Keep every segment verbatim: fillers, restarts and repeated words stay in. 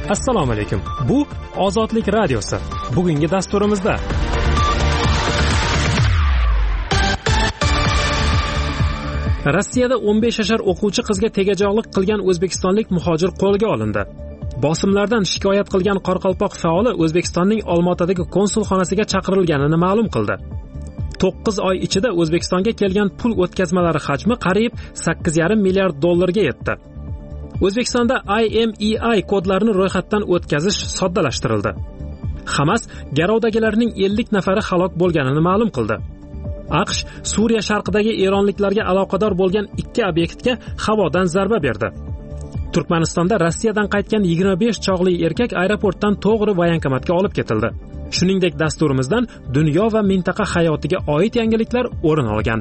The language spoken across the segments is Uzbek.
Assalomu alaykum. Bu Ozodlik radiosi. Bugungi dasturimizda Rossiyada o'n besh yashar o'quvchi qizga tegajog'lik qilgan o'zbekistonlik muhojir qo'lga olindi. Bosimlardan shikoyat qilgan Qoraqalpoq faoli O'zbekistonning Olmaotadagi konsulxonasiga chaqirilganini ma'lum qildi. to'qqiz oy ichida O'zbekistonga kelgan pul o'tkazmalari hajmi qariyb sakkiz yarim milliard dollarga yetdi. O'zbekistonda I M E I kodlarini ro'yxatdan o'tkazish soddalashtirildi. Hamas garovdagilarning ellik nafari halok bo'lganini ma'lum qildi. AQSh Suriya sharqidagi eronliklarga aloqador bo'lgan ikki obyektga havodan zarba berdi. Turkmanistonda Rossiyadan qaytgan yigirma besh chog'li erkak aeroportdan to'g'ri voyankomatga olib ketildi. Shuningdek, dasturimizdan dunyo va mintaqa hayotiga oid yangiliklar o'rin olgan.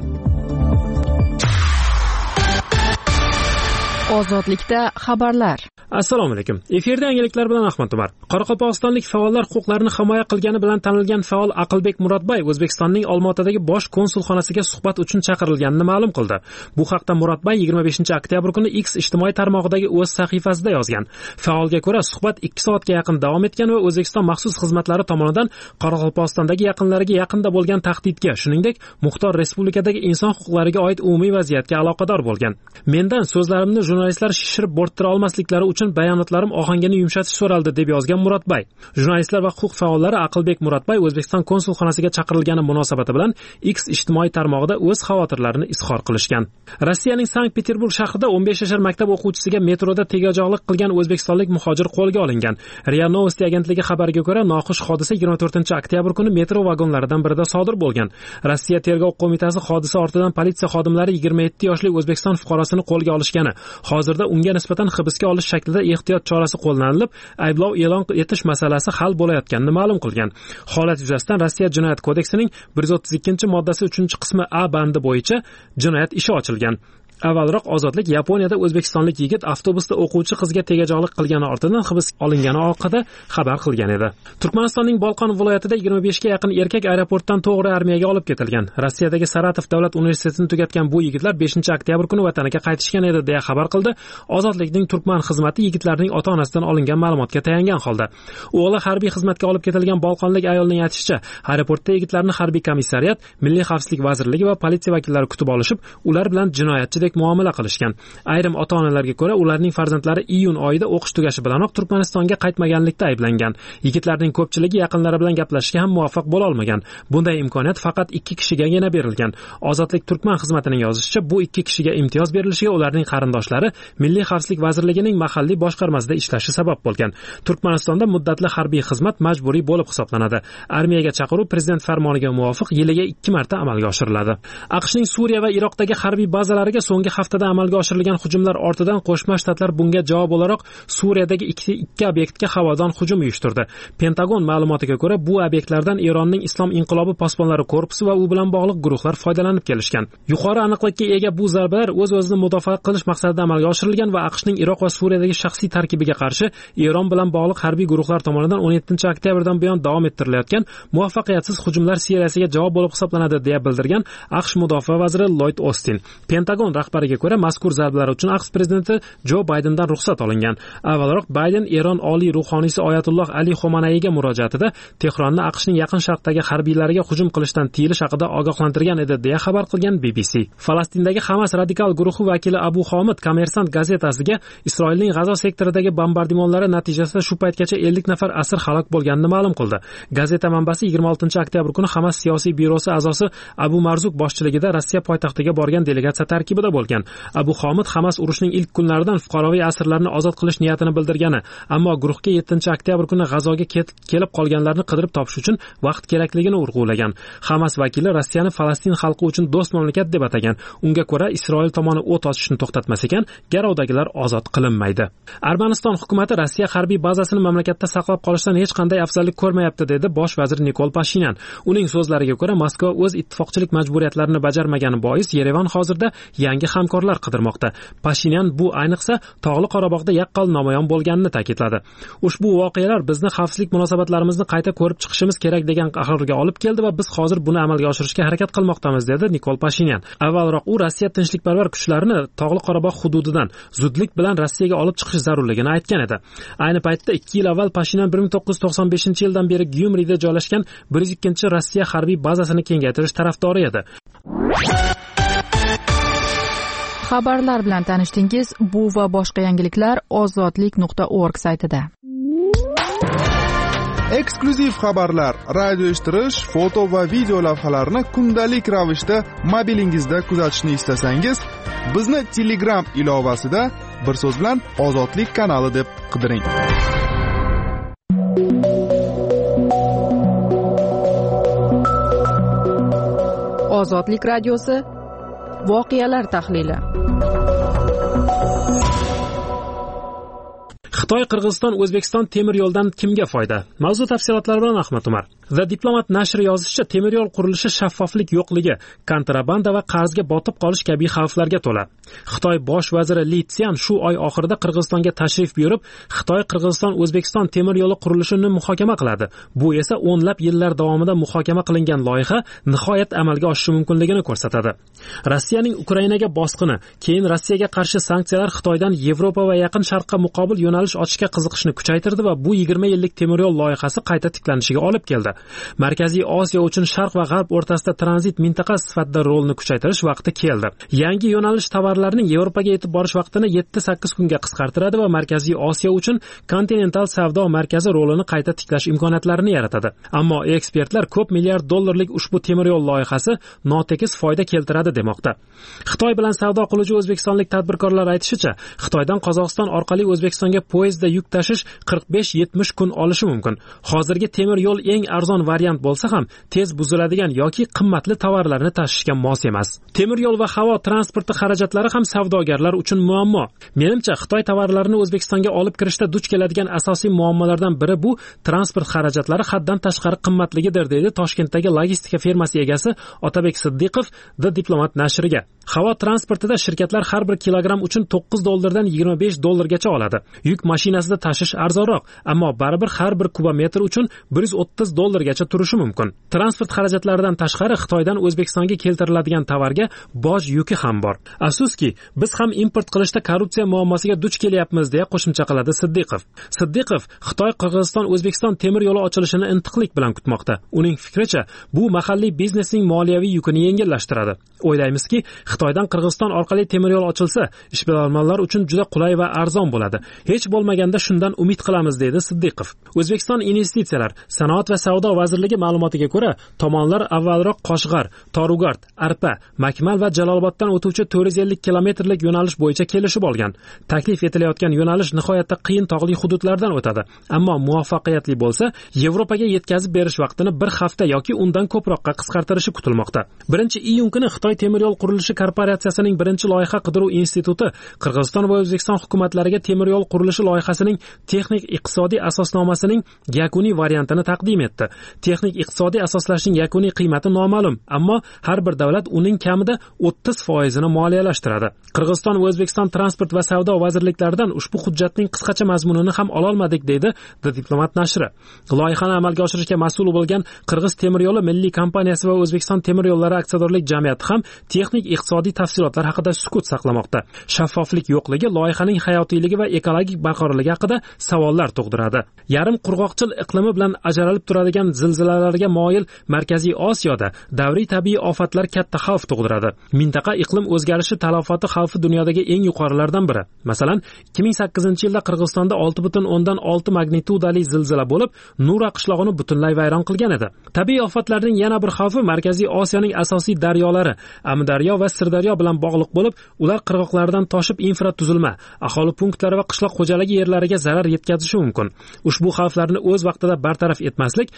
Ozodlikda xabarlar. Assalomu alaykum. Efirda yangiliklar bilan Ahmad Umar. Qoraqalpog'istonlik faollar huquqlarini himoya qilgani bilan tanilgan faol Aqlbek Murodbay O'zbekistonning Olmaotadagi bosh konsulxonasiga suhbat uchun chaqirilganini ma'lum qildi. Bu haqda Murodbay yigirma beshinchi oktyabr kuni X ijtimoiy tarmog'idagi o'z sahifasida yozgan. Faolga ko'ra, suhbat ikki soatga yaqin davom etgan va O'zbekiston maxsus xizmatlari tomonidan Qoraqalpog'istondagi yaqinlariga yaqinda bo'lgan tahdidga, shuningdek, muxtor respublikadagi inson huquqlariga oid umumiy vaziyatga aloqador bo'lgan. Mendan so'zlarimni jurnalistlar shishirib bo'rttira olmasliklari uchun bayonotlarim ohangini yumshatish so'raldi, deb yozgan Murodbay. Jurnalistlar va huquq faollari Aqlbek Murodbay O'zbekiston konsulxonasiga chaqirilgani munosabati bilan X ijtimoiy tarmog'ida o'z xavotirlarini izhor qilishgan. Rossiyaning Sankt-Peterburg shahrida o'n besh yashar maktab o'quvchisiga metroda tegajog'lik qilgan o'zbekistonlik muhojir qo'lga olingan. RIA Novosti agentligi xabariga ko'ra, noxush hodisa yigirma to'rtinchi oktyabr kuni metro vagonlaridan birida sodir bo'lgan. Rossiya tergov qo'mitasi hodisa ortidan politsiya xodimlari yigirma yetti yoshli O'zbekiston fuqarosini qo'lga olishgani, hozirda unga nisbatan hibsga olish shaklida ehtiyot chorasi qo'llanilib, ayblov e'lon etish masalasi hal bo'layotganini ma'lum qilgan. Holat yuzasidan Rossiya Jinoyat kodeksining bir yuz o'ttiz ikkinchi moddasi uchinchi qismi A bandi bo'yicha jinoyat ishi ochilgan. Avvalroq Ozodlik Yaponiyada o'zbekistonlik yigit avtobusda o'quvchi qizga tegajog'lik qilgani ortidan hibsga olingani haqida xabar qilgan edi. Turkmanistonning Bolqon viloyatida yigirma besh ga yaqin erkak aeroportdan to'g'ri armiyaga olib ketilgan. Rossiyadagi Saratov davlat universitetini tugatgan bu yigitlar beshinchi oktyabr kuni vataniga qaytishgan edi, deya xabar qildi Ozodlikning Turkman xizmati yigitlarning ota-onasidan olingan ma'lumotga tayangan holda. O'g'li harbiy xizmatga olib ketilgan bolqonlik ayolning aytishicha, aeroportda yigitlarni harbiy komissariyat, Milliy xavfsizlik vazirligi va politsiya vakillari kutib olishib, ular bilan jinoyatchi muomala qilishgan. Ayrim ota-onalarga ko'ra, ularning farzandlari iyun oyida o'qish tugashi bilanoq Turkmanistonga qaytmaganlikda ayblangan. Yigitlarning ko'pchiligi yaqinlari bilan gaplashishga ham muvaffaq bo'la olmagan. Bunday imkoniyat faqat ikki kishigagina berilgan. Ozodlik Turkman xizmatining yozishicha, bu ikki kishiga imtiyoz berilishiga ularning qarindoshlari Milliy xavfsizlik vazirligining mahalliy boshqarmasida ishlashi sabab bo'lgan. Turkmanistonda muddatli harbiy xizmat majburiy bo'lib hisoblanadi. Armiyaga chaqiruv prezident farmoniga muvofiq yiliga ikki marta amalga oshiriladi. AQShning Suriya va Iroqdagi harbiy bazalariga so'nggi haftada amalga oshirilgan hujumlar ortidan Qo'shma Shtatlar bunga javob o'laroq Suriyadagi ikki ikki obyektga havodan hujum uyushtirdi. Pentagon ma'lumotiga ko'ra, bu obyektlardan Eronning Islom inqilobi posbonlari korpusi va u bilan bog'liq guruhlar foydalanib kelishgan. Yuqori aniqlikka ega bu zarbalar o'z-o'zini mudofaa qilish maqsadida amalga oshirilgan va AQShning Iroq va Suriyadagi shaxsiy tarkibiga qarshi Eron bilan bog'liq harbiy guruhlar tomonidan o'n yettinchi oktyabrdan buyon davom ettirilayotgan muvaffaqiyatsiz hujumlar seriyasiga javob bo'lib hisoblanadi, deya bildirgan AQSh mudofaa vaziri Lloyd Ostin. Pentagon rahbariga ko'ra, mazkur zarbalar uchun AQSh prezidenti Jo Baydendan ruxsat olingan. Avvalroq Bayden Eron oliy ruhoniysi Oyatulloh Ali Xomanayga murojaatida Tehronni AQShning yaqin sharqdagi harbiylariga hujum qilishdan tiyilish haqida ogohlantirgan edi, deya xabar qilgan B B C. Falastindagi Hamas radikal guruhi vakili Abu Homid Kommersant gazetasiga Isroilning G'azo sektoridagi bombardimonlari natijasida shu paytgacha ellik nafar asir halok bo'lganini ma'lum qildi. Gazeta manbasi yigirma oltinchi oktyabr kuni Hamas siyosiy byurosi a'zosi Abu Marzuk boshchiligida Rossiya poytaxtiga borgan delegatsiya tarkibida bo'lgan. Abu Homid Hamas urushning ilk kunlaridan fuqaroviy asirlarni ozod qilish niyatini bildirgani, ammo guruhga yettinchi oktyabr kuni G'azoga kelib qolganlarni qidirib topish uchun vaqt kerakligini urg'ulagan. Hamas vakili Rossiyani Falastin xalqi uchun do'st mamlakat deb atagan. Unga ko'ra, Isroil tomoni o't ochishni to'xtatmas ekan, garovdagilar ozod qilinmaydi. Armaniston hukumatı Rossiya harbiy bazasini mamlakatda saqlab qolishdan hech qanday afzallik ko'rmayapti, dedi bosh vazir Nikol Pashinyan. Uning so'zlariga ko'ra, Moskva o'z ittifoqchilik majburiyatlarini bajarmagani bois Yerevan hozirda yangi yangi hamkorlar qidirmoqda. Pashinyan bu ayniqsa Tog'li Qorabog'da yaqqol namoyon bo'lganini ta'kidladi. Ushbu voqealar bizni xavfsizlik munosabatlarimizni qayta ko'rib chiqishimiz kerak degan qarorga olib keldi va biz hozir buni amalga oshirishga harakat qilmoqdamiz, dedi Nikol Pashinyan. Avvalroq u Rossiya tinchlikparvar kuchlarini Tog'li Qorabog' hududidan zudlik bilan Rossiyaga olib chiqish zarurligini aytgan edi. Ayni paytda ikki yil avval Pashinyan bir ming to'qqiz yuz to'qson beshinchi yildan beri Gyumrida joylashgan bir yuz ikkinchi Rossiya harbiy bazasini kengaytirish tarafdori edi. Xabarlar bilan tanishdingiz. Bu va boshqa yangiliklar ozodlik nuqta org saytida. Eksklyuziv xabarlar, radio eshittirish, foto va video lavhalarni kundalik ravishda mobilingizda kuzatishni istasangiz, bizni Telegram ilovasida bir so'z bilan Ozodlik kanali deb qidiring. Ozodlik radiosi voqealar tahlili. Xitoy, Qirg'iziston, O'zbekiston temir yo'ldan kimga foyda? Mavzu tafsilotlari bilan Ahmad Umar. The Diplomat nashri yozishicha, temir yo'l qurilishi shaffoflik yo'qligi, kontrabanda va qarzga botib qolish kabi xavflarga to'la. Xitoy bosh vaziri Li Tsian shu oy oxirida Qirg'izistonga tashrif buyurib, Xitoy, Qirg'iziston, O'zbekiston temir yo'li qurilishini muhokama qiladi. Bu esa o'nlab yillar davomida muhokama qilingan loyiha nihoyat amalga oshishi mumkinligini ko'rsatadi. Rossiyaning Ukrainaga bosqini, keyin Rossiyaga qarshi sanksiyalar Xitoydan Yevropa va Yaqin Sharqqa muqobil yo'nalish ochishga qiziqishni kuchaytirdi va bu yigirma yillik temir yo'l loyihasi qayta tiklanishiga olib keldi. Markaziy Osiyo uchun Sharq va G'arb o'rtasida tranzit mintaqa sifatida rolni kuchaytirish vaqti keldi. Yangi yo'nalish tovarlarning Yevropaga yetib borish vaqtini yetti sakkiz kunga qisqartiradi va Markaziy Osiyo uchun kontinental savdo markazi rolini qayta tiklash imkoniyatlarini yaratadi. Ammo ekspertlar ko'p milliard dollarlik ushbu temir yo'l loyihasi notekis foyda keltiradi demoqda. Xitoy bilan savdo qiluvchi o'zbekistonlik tadbirkorlar aytishicha, Xitoydan Qozog'iston orqali O'zbekistonga poyezdda yuk tashish qirq besh yetmish kun olishi mumkin. Hozirgi temir yo'l eng arzon variant bo'lsa ham tez buziladigan yoki qimmatli tovarlarni tashishga mos emas. Temir yo'l va havo transporti xarajatlari ham savdogarlar uchun muammo. Menimcha, Xitoy tovarlarini O'zbekistonga olib kirishda duch keladigan asosiy muammolardan biri bu transport xarajatlari haddan tashqari qimmatligidir, deydi Toshkentdagi logistika firmasi egasi Otabek Siddiqov The Diplomat nashriga. Havo transportida shirkatlar har bir kilogramm uchun to'qqiz dollardan yigirma besh dollargacha oladi. Yuk mashinasida tashish arzonroq, ammo baribir har bir kubometr uchun bir yuz o'ttiz dollargacha turishi mumkin. Transport xarajatlaridan tashqari Xitoydan O'zbekistonga keltiriladigan tovarga boj yuki ham bor. Afsuski, biz ham import qilishda korrupsiya muammosiga duch kelyapmiz, deya qo'shimcha qiladi Siddiqov. Siddiqov Xitoy, Qirg'iziston, O'zbekiston temir yo'li ochilishini intiqlik bilan kutmoqda. Uning fikricha, bu mahalliy biznesning moliyaviy yukini yengillashtiradi. O'ylaymizki, Xitoydan Qirg'iziston orqali temir yo'l ochilsa, ishbilarmonlar uchun juda qulay va arzon bo'ladi. Hech bo'lmaganda shundan umid qilamiz, deydi Siddiqov. O'zbekiston investitsiyalar, sanoat va savdo vazirligi ma'lumotiga ko'ra, tomonlar avvalroq Qo'shg'ar, Torugard, Arpa, Makmal va Jaloloboddan o'tuvchi to'rt yuz ellik kilometrlik yo'nalish bo'yicha kelishib olgan. Taklif etilayotgan yo'nalish nihoyatda qiyin tog'li hududlardan o'tadi. Ammo muvaffaqiyatli bo'lsa, Yevropaga yetkazib berish vaqtini bir hafta yoki undan ko'proqqa qisqartirishi kutilmoqda. birinchi iyun kuni Xitoy temir yo'l qurilishi korporatsiyasining birinchi loyiha qidiruv instituti Qirg'iziston va O'zbekiston hukumatlariga temir yo'l qurilishi loyihasining texnik iqtisodiy asosnomasining yakuniy variantini taqdim etdi. Texnik iqtisodiy asoslashning yakuniy qiymati noma'lum, ammo har bir davlat uning kamida o'ttiz foizini moliyalashtiradi. Qirg'iziston va O'zbekiston transport va savdo vazirliklaridan ushbu hujjatning qisqacha mazmunini ham ola olmadik, deydi The Diplomat nashri. Loyihani amalga oshirishga mas'ul bo'lgan Qirg'iz temir yo'li milliy kompaniyasi va O'zbekiston temir yo'llari aksiyadorlik jamiyati ham texnik iqtisodiy tafsilotlar haqida sukut saqlamoqda. Shaffoflik yo'qligi loyihaning hayotiyligi va ekologik barqarorligi haqida savollar tug'diradi. Yarim qurg'oqchil iqlimi bilan ajralib turadigan zilzilalarga moyil Markaziy Osiyoda davriy tabiiy ofatlar katta xavf tug'diradi. Mintaqa iqlim o'zgarishi talafoti xavfi dunyodagi eng yuqorilardan biri. Masalan, ikki ming sakkizinchi yilda Qirg'izistonda olti butun o'ndan olti magnitudali zilzila bo'lib, Nura qishlog'ini butunlay vayron qilgan edi. Tabiiy ofatlarning yana bir xavfi Markaziy Osiyoning asosiy daryolari Amudaryo va Sirdaryo bilan bog'liq bo'lib, ular qirg'oqlaridan toshib infratuzilma, aholi punktlari va qishloq xo'jaligi yerlariga zarar yetkazishi mumkin. Ushbu xavflarni o'z vaqtida bartaraf etmaslik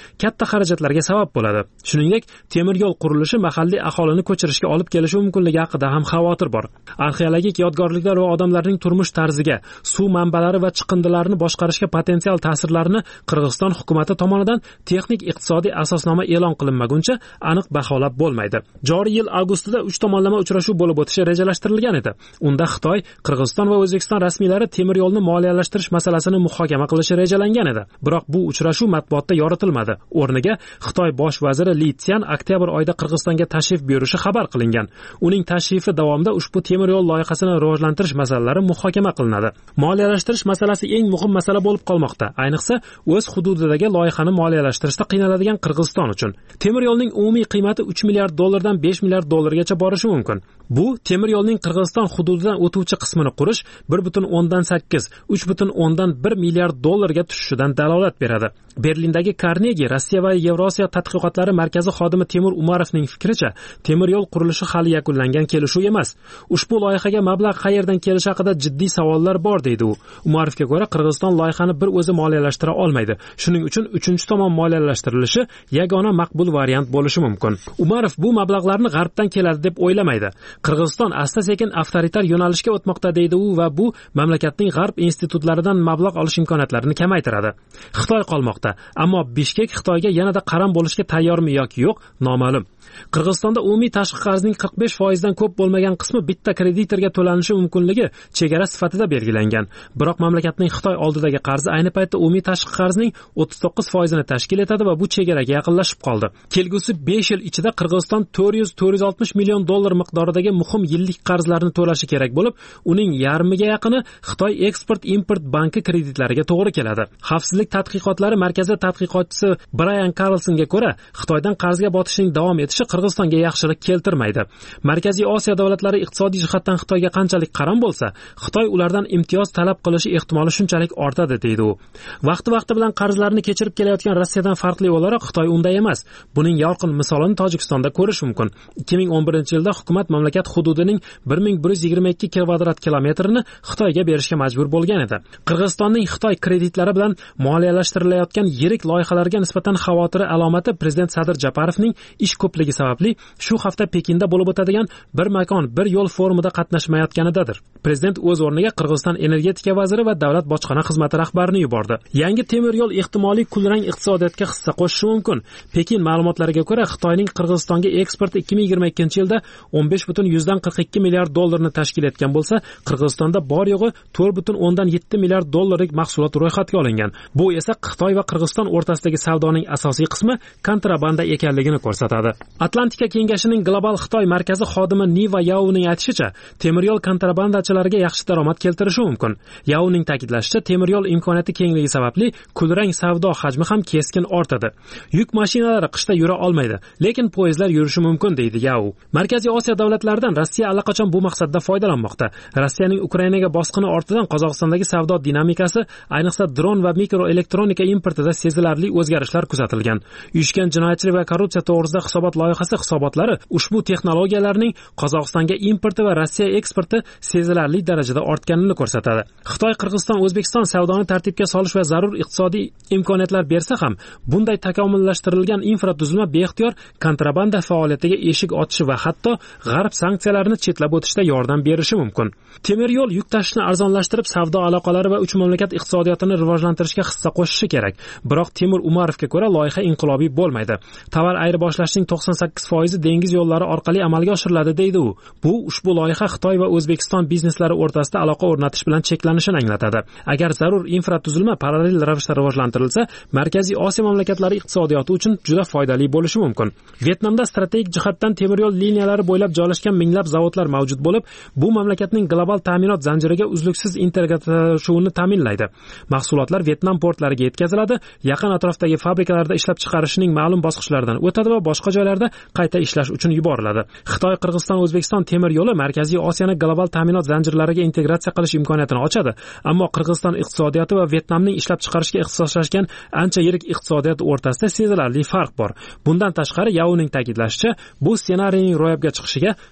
katta xarajatlarga sabab bo'ladi. Shuningdek, temir yo'l qurilishi mahalliy aholini ko'chirishga olib kelishi mumkinligi haqida ham xavotir bor. Arxeologik yodgorliklar va odamlarning turmush tarziga, suv manbalari va chiqindilarni boshqarishga potensial ta'sirlarini Qirg'iziston hukumati tomonidan texnik iqtisodiy asosnoma e'lon qilinmaguncha aniq baholab bo'lmaydi. Joriy yil avgustida uch tomonlama uchrashuv bo'lib o'tishi rejalashtirilgan edi. Unda Xitoy, Qirg'iziston va O'zbekiston rasmiylari temir yo'lni moliyalashtirish masalasini muhokama qilishi rejalangan edi. Biroq bu uchrashuv matbuotda yoritilmadi. O'rniga Xitoy bosh vaziri Li Tsian oktyabr oyida Qirg'izistonga tashrif buyurishi xabar qilingan. Uning tashrifi davomida ushbu temir yo'l loyihasini rivojlantirish masalalari muhokama qilinadi. Moliyalashtirish masalasi eng muhim masala bo'lib qolmoqda. Ayniqsa, o'z hududidagi loyihani moliyalashtirishda qiynaladigan Qirg'iziston uchun. Temir yo'lning umumiy qiymati uch milliard dollardan besh milliard dollargacha borishi mumkin. Bu temir yo'lning Qirg'iziston hududidan o'tuvchi qismini qurish bir butun o'ndan sakkiz, uch butun o'ndan bir milliard dollarga tushishidan dalolat beradi. Berlindagi Carnegie Rossiya va Yevrosiyo tadqiqotlari markazi xodimi Temur Umarovning fikricha, temir yo'l qurilishi hali yakunlangan kelishuv emas. Ushbu loyihaga mablag' qayerdan kelishi haqida jiddiy savollar bor deydi u. Umarovga ko'ra, Qirg'iziston loyihani bir o'zi moliyalashtira olmaydi. Shuning uchun uchinchi tomon moliyalashtirilishi yagona maqbul variant bo'lishi mumkin. Umarov bu mablag'larni g'arbdan keladi deb o'ylamaydi. Qirg'iziston asta-sekin avtoritar yo'nalishga o'tmoqda deydi u va bu mamlakatning g'arb institutlaridan mablag' olish imkoniyatlarini kamaytiradi. Xitoy qolmoqda, ammo Bishkek Xitoyga yanada qaram bo'lishga tayyormi yoki yo'q, noma'lum. Qirg'izistonda umumiy tashqi qarzning qirq besh foiz dan ko'p bo'lmagan qismi bitta kreditorga to'lanishi mumkinligi chegara sifatida belgilangan. Biroq mamlakatning Xitoy oldidagi qarzi ayni paytda umumiy tashqi qarzning o'ttiz to'qqiz foiz ni tashkil etadi va bu chegaraga yaqinlashib qoldi. Kelgusi besh yil ichida Qirg'iziston to'rt yuz to'rt yuz oltmish million dollar miqdoridagi muhim yillik qarzlarni to'lashi kerak bo'lib, uning yarmiga yaqini Xitoy eksport-import banki kreditlariga to'g'ri keladi. Xavfsizlik tadqiqotlari markazi tadqiqotchisi Brian Carlsonga ko'ra, Xitoydan qarzga botishning davom etishi Qirg'izistonga yaxshilik keltirmaydi. Markaziy Osiyo davlatlari iqtisodiy jihatdan Xitoyga qanchalik qaram bo'lsa, Xitoy ulardan imtiyoz talab qilishi ehtimoli shunchalik ortadi deydi u. Vaqti-vaqti bilan qarzlarni kechirib kelayotgan Rossiyadan farqli o'laroq Xitoy unday emas. Buning yorqin misolini Tojikistonda ko'rish mumkin. ikki ming o'n birinchi yilda hukumat mamlakat hududining bir ming bir yuz yigirma ikki kvadrat kilometrini Xitoyga berishga majbur bo'lgan edi. Qirg'izistonning Xitoy kreditlari bilan moliyalashtirayotgan yirik loyihalarga nisbatan xavotiri alomati prezident Sadir Japarovning ish ko'pligi sababli shu hafta Pekinda bo'lib o'tadigan bir makon bir yo'l forumida qatnashmayotganidadir. Prezident o'z o'rniga Qirg'iziston energetika vaziri va davlat bojxona xizmati rahbarini yubordi. Yangi temir yo'l ehtimoliy kulrang iqtisodiyotga hissa qo'shishi mumkin. Pekin ma'lumotlariga ko'ra, Xitoyning Qirg'izistonga eksporti ikki ming yigirma ikkinchi yilda o'n besh butun yuzdan qirq ikki milliard dollarni tashkil etgan bo'lsa, Qirg'izistonda bor yo'g'i to'rt butun o'ndan yetti milliard dollarlik mahsulot ro'yxatga olingan. Bu esa Xitoy va Qirg'iziston o'rtasidagi savdoning asosiy qismi kontrabanda ekanligini ko'rsatadi. Atlantika kengashining global Xitoy markazi xodimi Niva Yaoning aytishicha, temir yo'l kontrabandachilariga yaxshi daromad keltirishi mumkin. Yaoning ta'kidlashicha, temir yo'l imkoniyati kengligi sababli kulrang savdo hajmi ham keskin ortadi. Yuk mashinalari qishda yura olmaydi, lekin poyezdlar yurishi mumkin deydi Yao. Markaziy Osiyo davlatlaridan Rossiya allaqachon bu maqsadda foydalanmoqda. Rossiyaning Ukrainaga bosqini ortidan Qozog'istondagi savdo dinamikasi, ayniqsa dron va mikroelektronika importida sezilarli o'zgarishlar kuzatilgan. Uyushgan jinoyatchilik va korrupsiya to'g'risida hisobot loyihasi hisobotlari ushbu texnologiyalarning Qozog'istonga importi va Rossiya eksporti sezilarli darajada ortganini ko'rsatadi. Xitoy, Qirg'iziston, O'zbekiston savdoni tartibga solish va zarur iqtisodiy imkoniyatlar bersa ham, bunday takomillashtirilgan infratuzilma beixtiyor kontrabanda faoliyatiga eshik ochishi va hatto g'arb sanksiyalarini chetlab o'tishda yordam berishi mumkin. Temir yo'l yuk tashishni arzonlashtirib, savdo aloqalari va uch mamlakat iqtisodiyotini rivojlantirishga hissa qo'shishi kerak. Biroq Temur Umarovga ko'ra, loyiha inqilobiy bo'lmaydi. Tovar ayirboshlashning to'qson sakkiz foizi dengiz yo'llari orqali amalga oshiriladi deydi u. Bu ushbu loyiha Xitoy va O'zbekiston bizneslari o'rtasida aloqa o'rnatish bilan cheklanishini anglatadi. Agar zarur infratuzilma parallel ravishda rivojlantirilsa, Markaziy Osiyo mamlakatlari iqtisodiyoti uchun juda foydali bo'lishi mumkin. Vyetnamda strategik jihatdan temir yo'l liniyalari bo'ylab joylashgan minglab zavodlar mavjud bo'lib, bu mamlakatning global ta'minot zanjiriga uzluksiz integratsiyasini ta'minlaydi. Mahsulotlar Vyetnam portlariga yetkaziladi, yaqin atrofdagi fabrikalarda ishlab chiqarishning ma'lum bosqichlaridan o'tadi va boshqa joylarda qayta ishlash uchun yuboriladi. Xitoy, Qirg'iziston, O'zbekiston temir yo'li Markaziy Osiyoni global ta'minot zanjirlariga integratsiya qilish imkoniyatini ochadi, ammo Qirg'iziston iqtisodiyoti va Vyetnamning ishlab chiqarishga ixtisoslashgan ancha yirik iqtisodiyot o'rtasida sezilarli farq bor. Bundan tashqari, Yaoning ta'kidlashicha, bu ssenariyning ro'yobga chiqishiga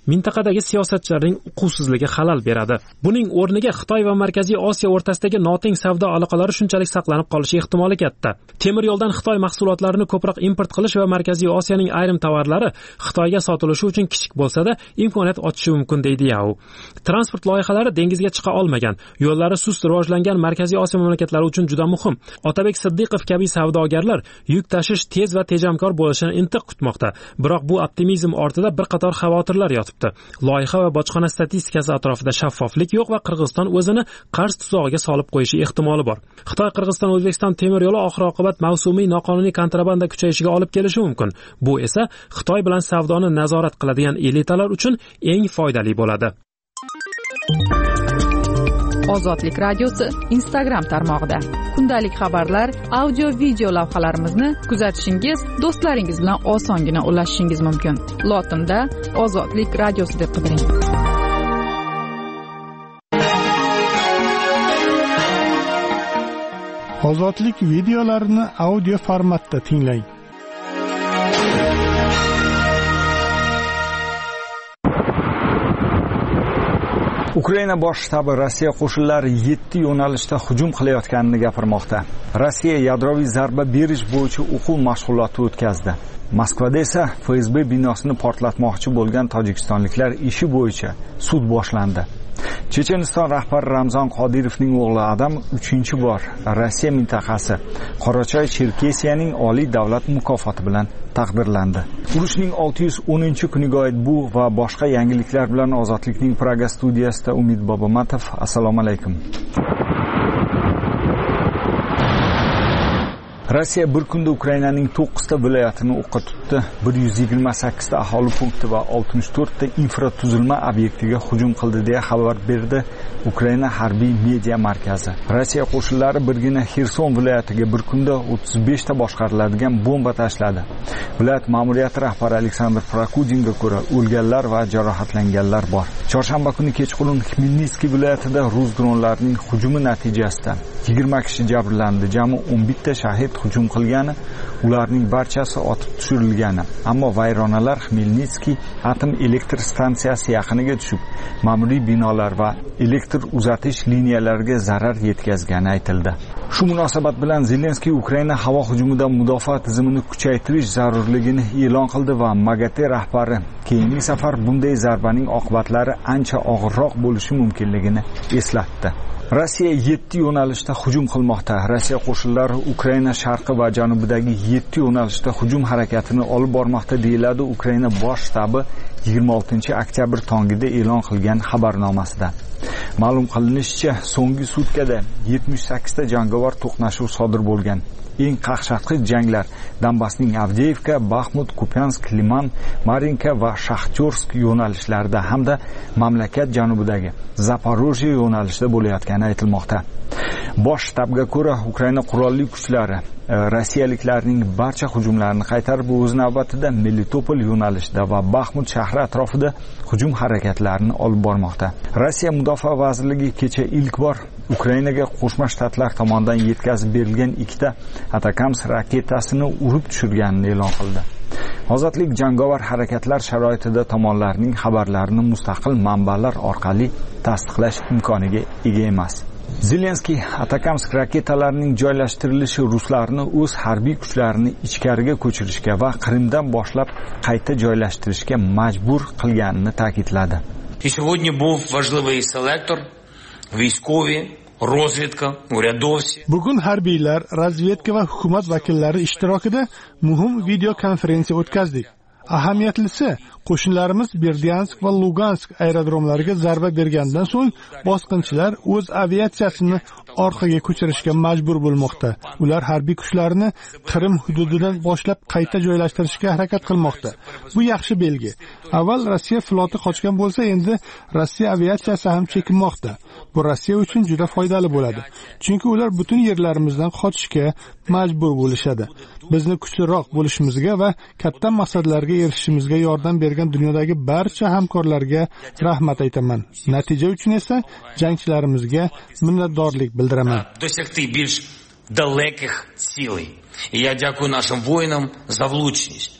mintaqadagi siyosatchilarning uquvsizligi xalal beradi. Buning o'rniga Xitoy va Markaziy Osiyo o'rtasidagi noteng savdo aloqalari shunchalik saqlanib qolishi ehtimoli katta. Temir yo'ldan Xitoy mahsulotlarini ko'proq import qilish va Markaziy Osiyoning ayrim tovarlari Xitoyga sotilishi uchun kichik bo'lsa-da, imkoniyat ochishi mumkin deydi Yao. Transport loyihalari dengizga chiqa olmagan, yo'llari sust rivojlangan Markaziy Osiyo mamlakatlari uchun juda muhim. Otabek Siddiqov kabi savdogarlar yuk tashish tez va tejamkor bo'lishini intiq kutmoqda. Biroq bu optimizm ortida bir qator xavotirlar yotibdi. Loyiha va bojxona statistikasi atrofida shaffoflik yo'q va Qirg'iziston o'zini qarz tuzog'iga solib qo'yishi ehtimoli bor. Xitoy Qirg'iziston O'zbekiston temir yo'li oxir-oqibat mavsumiy noqonuniy kontrabanda kuchayishiga olib kelishi mumkin. Bu esa Xitoy bilan savdoni nazorat qiladigan elitalar uchun eng foydali bo'ladi. Ozodlik radiosi Instagram tarmog'ida kundalik xabarlar, audio video lavhalarimizni kuzatishingiz, do'stlaringiz bilan osongina ulashishingiz mumkin. Lotinda Ozodlik radiosi deb qidiring. Ozodlik videolarini audio formatda tinglang. Ukraina bosh shtabi Rossiya qo'shinlari yetti yo'nalishda hujum qilayotganini gapirmoqda. Rossiya yadroviy zarba berish bo'yicha o'quv mashg'uloti o'tkazdi. Moskvada esa F S B binosini portlatmoqchi bo'lgan tojikistonliklar ishi bo'yicha sud boshlandi. Checheniston rahbari Ramzan Qodirovning o'g'li Adam uchinchi bor Rossiya mintaqasi Qorachoy-Cherkesiyaning oliy davlat mukofoti bilan taqdirlandi. Urushning olti yuz o'ninchi kuniga oid bu va boshqa yangiliklar bilan Ozodlikning Praga studiyasida Umid Bobomatov. Assalomu alaykum. Rossiya bir kunda Ukrainaning to'qqizta viloyatini o'qqa tutdi. bir yuz yigirma sakkizta aholi punkti va oltmish to'rtta infratuzilma obyektiga hujum qildi deya xabar berdi Ukraina harbiy media markazi. Rossiya qo'shinlari birgina Xerson viloyatiga bir kunda o'ttiz beshta boshqariladigan bomba tashladi. Viloyat ma'muriyati rahbari Aleksandr Prokudinga ko'ra o'lganlar va jarohatlanganlar bor. Chorshanba kuni kechqurun Xmelnitskiy viloyatida rus dronlarining hujumi natijasida yigirma kishi jabrlandi. Jami o'n bitta shahid hujum qilgani, ularning barchasi otib tushirilgani. Ammo vayronalar Xmelnitskiy atom elektr stansiyasi yaqiniga tushib, ma'muriy binolar va elektr uzatish liniyalariga zarar yetkazgani aytildi. Shu munosabat bilan Zelenskiy Ukraina havo hujumidan mudofaa tizimini kuchaytirish zarurligini e'lon qildi va MAGATE rahbari keyingi safar bunday zarbaning oqibatlari ancha og'irroq bo'lishi mumkinligini eslatdi. Rossiya yetti yo'nalishda hujum qilmoqda. Rossiya qo'shinlari Ukraina sharqi va janubidagi yetti yo'nalishda hujum harakatini olib bormoqda deyiladi Ukraina bosh shtabi yigirma oltinchi oktyabr tongida e'lon qilgan xabarnomasida. Ma'lum qilinishicha, so'nggi sutkada yetmish sakkizta jangovar to'qnashuv sodir bo'lgan. Eng qaqshatqich janglar Donbassning Avdeyevka, Baxmut, Kupyansk, Liman, Marinka va Shaxtyorsk yo'nalishlarida hamda mamlakat janubidagi Zaporojye yo'nalishida bo'layotgani aytilmoqda. Bosh shtabga ko'ra, Ukraina qurolli kuchlari rossiyaliklarning barcha hujumlarini qaytarib, o'z navbatida Melitopol yo'nalishida va Baxmut shahri atrofida hujum harakatlarini olib bormoqda. Rossiya mudofaa vazirligi kecha ilk bor Ukrainaga Qo'shma Shtatlar tomonidan yetkazib berilgan ikkita Atakams raketasini urib tushirganini e'lon qildi. Ozodlik jangovar harakatlar sharoitida tomonlarning xabarlarini mustaqil manbalar orqali tasdiqlash imkoniga ega emas. Zelenskiy Atakamsk raketalarining joylashtirilishi ruslarni o'z harbiy kuchlarini ichkariga ko'chirishga va Qrimdan boshlab qayta joylashtirishga majbur qilganini ta'kidladi. Сегодня був важливий селектор, військові, розвідка, урядовці. Bugun harbiylar, razvedka va hukumat vakillari ishtirokida muhim video konferensiya o'tkazdik. Ahamiyatlisi, qo'shinlarimiz Berdyansk va Lugansk aerodromlariga zarba bergandan so'ng bosqinchilar o'z aviatsiyasini orqaga ko'chirishga majbur bo'lmoqda. Ular harbiy kuchlarini Qrim hududidan boshlab qayta joylashtirishga harakat qilmoqda. Bu yaxshi belgi. Avval Rossiya floti qochgan bo'lsa, endi Rossiya aviatsiyasi ham chekinmoqda. Bu Rossiya uchun juda foydali bo'ladi. Chunki ular butun yerlarimizdan qochishga majbur bo'lishadi. Bizni kuchliroq bo'lishimizga va katta maqsadlarga erishishimizga yordam bergan dunyodagi barcha hamkorlarga rahmat aytaman. Natija uchun esa jangchilarimizga minnatdorlik bildiraman. Досягти більш далеких цілей. І я дякую нашим воїнам за влучність.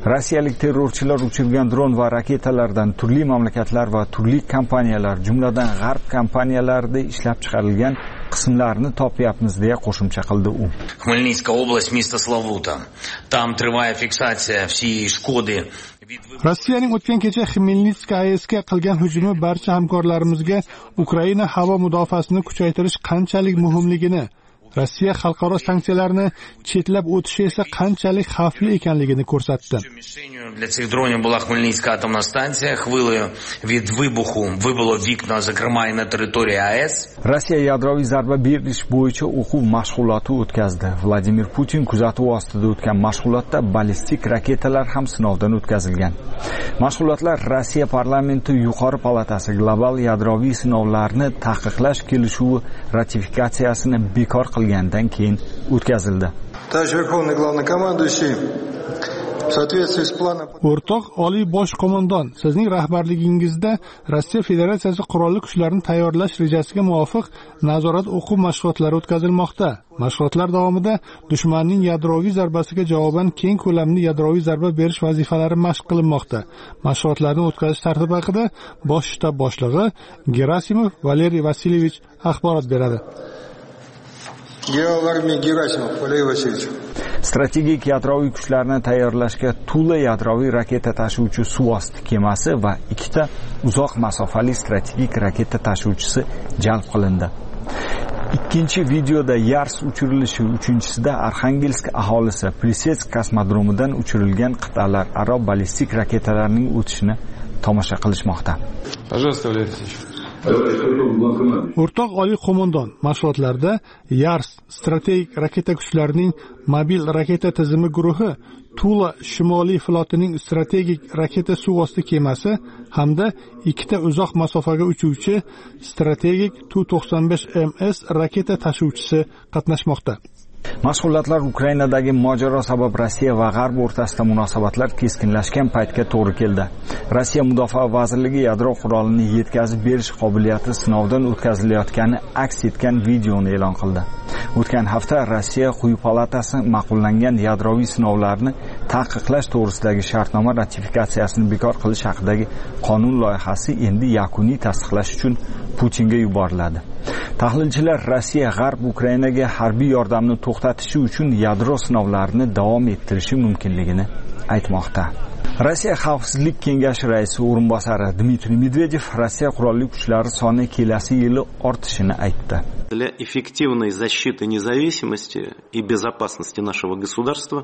Rossiyalik terrorchilar uchirgan dron va raketalardan turli mamlakatlar va turli kompaniyalar, jumladan G'arb kompaniyalarida ishlab chiqarilgan qismlarni topyapmiz deya qo'shimcha qildi u. Хмельницкая область, место Славута. Там триває фіксація всієї шкоди. Rossiyaning o'tgan kecha Xmelnitsk A E S'ga qilgan hujumi barcha hamkorlarimizga Ukraina havo mudofaasini kuchaytirish qanchalik muhimligini, Rossiya xalqaro sanksiyalarni chetlab o'tishi esa qanchalik xavfli ekanligini ko'rsatdi. Для цих дронів була Хмельницька атомна станція. Хвилею від вибуху вибило вікна, зокрема і на території АЕС. Rossiya yadroviy zarba berish bo'yicha o'quv mashg'uloti o'tkazdi. Vladimir Putin kuzatuv ostida o'tgan mashg'ulotda ballistik raketalar ham sinovdan o'tkazilgan. Mashg'ulotlar Rossiya parlamenti yuqori palatasi global yadroviy sinovlarni taqiqlash kelishuvi ratifikatsiyasini bekor qilgandan keyin o'tkazildi. Tashkil Verxovniy Glavnokomandoyuchiy O'rtoq Oliy bosh qo'mondon, sizning rahbarligingizda Rossiya Federatsiyasi qurolli kuchlarini tayyorlash rejasiga muvofiq nazorat o'quv mashg'ulotlari o'tkazilmoqda. Mashg'ulotlar davomida dushmanning yadroviy zarbasiga javoban keng ko'lamli yadroviy zarba berish vazifalari mashq qilinmoqda. Mashg'ulotlarni o'tkazish tartibi haqida bosh shtab boshlig'i Gerasimov Valeriy Vasilyevich axborot beradi. Strategik yadroviy kuchlarni tayyorlashga Tula yadroviy raketa tashuvchi suvosti kemasi va ikkita uzoq masofali strategik raketa tashuvchisi jalb qilindi. Ikkinchi videoda Yars uchirilishi, uchinchisida Arxangelsk aholisi Plisetsk kosmodromidan uchirilgan qit'alar aro ballistik raketalarning o'tishini tomosha qilishmoqda. O'rtoq Oliy qo'mondon, mashg'ulotlarda Yars strategik raketa kuchlarining mobil raketa tizimi guruhi, Tula Shimoliy flotining strategik raketa suvosti kemasi hamda ikkita uzoq masofaga uchuvchi strategik Tu to'qson besh M S raketa tashuvchisi qatnashmoqda. Mashg'ulotlar Ukrainadagi mojaro sabab Rossiya va G'arb o'rtasida munosabatlar keskinlashgan paytga to'g'ri keldi. Rossiya Mudofaa vazirligi yadro qurolini yetkazib berish qobiliyati sinovdan o'tkazilayotgani aks etgan videoni e'lon qildi. O'tgan hafta Rossiya quyi palatasi ma'qullangan yadroviy sinovlarni taqiqlash to'g'risidagi shartnoma ratifikatsiyasini bekor qilish haqidagi qonun loyihasi endi yakuniy tasdiqlash uchun Putinga yuboriladi. Tahlilchilar Rossiya G'arb Ukrainaga harbiy yordamni to'xtatishi uchun yadro sinovlarini davom ettirishi mumkinligini aytmoqda. Rossiya Xavfsizlik kengashi raisi o'rinbosari Dmitriy Medvedev Rossiya qurolli kuchlari soni kelasi yili ortishini aytdi. Для эффективной защиты независимости и безопасности нашего государства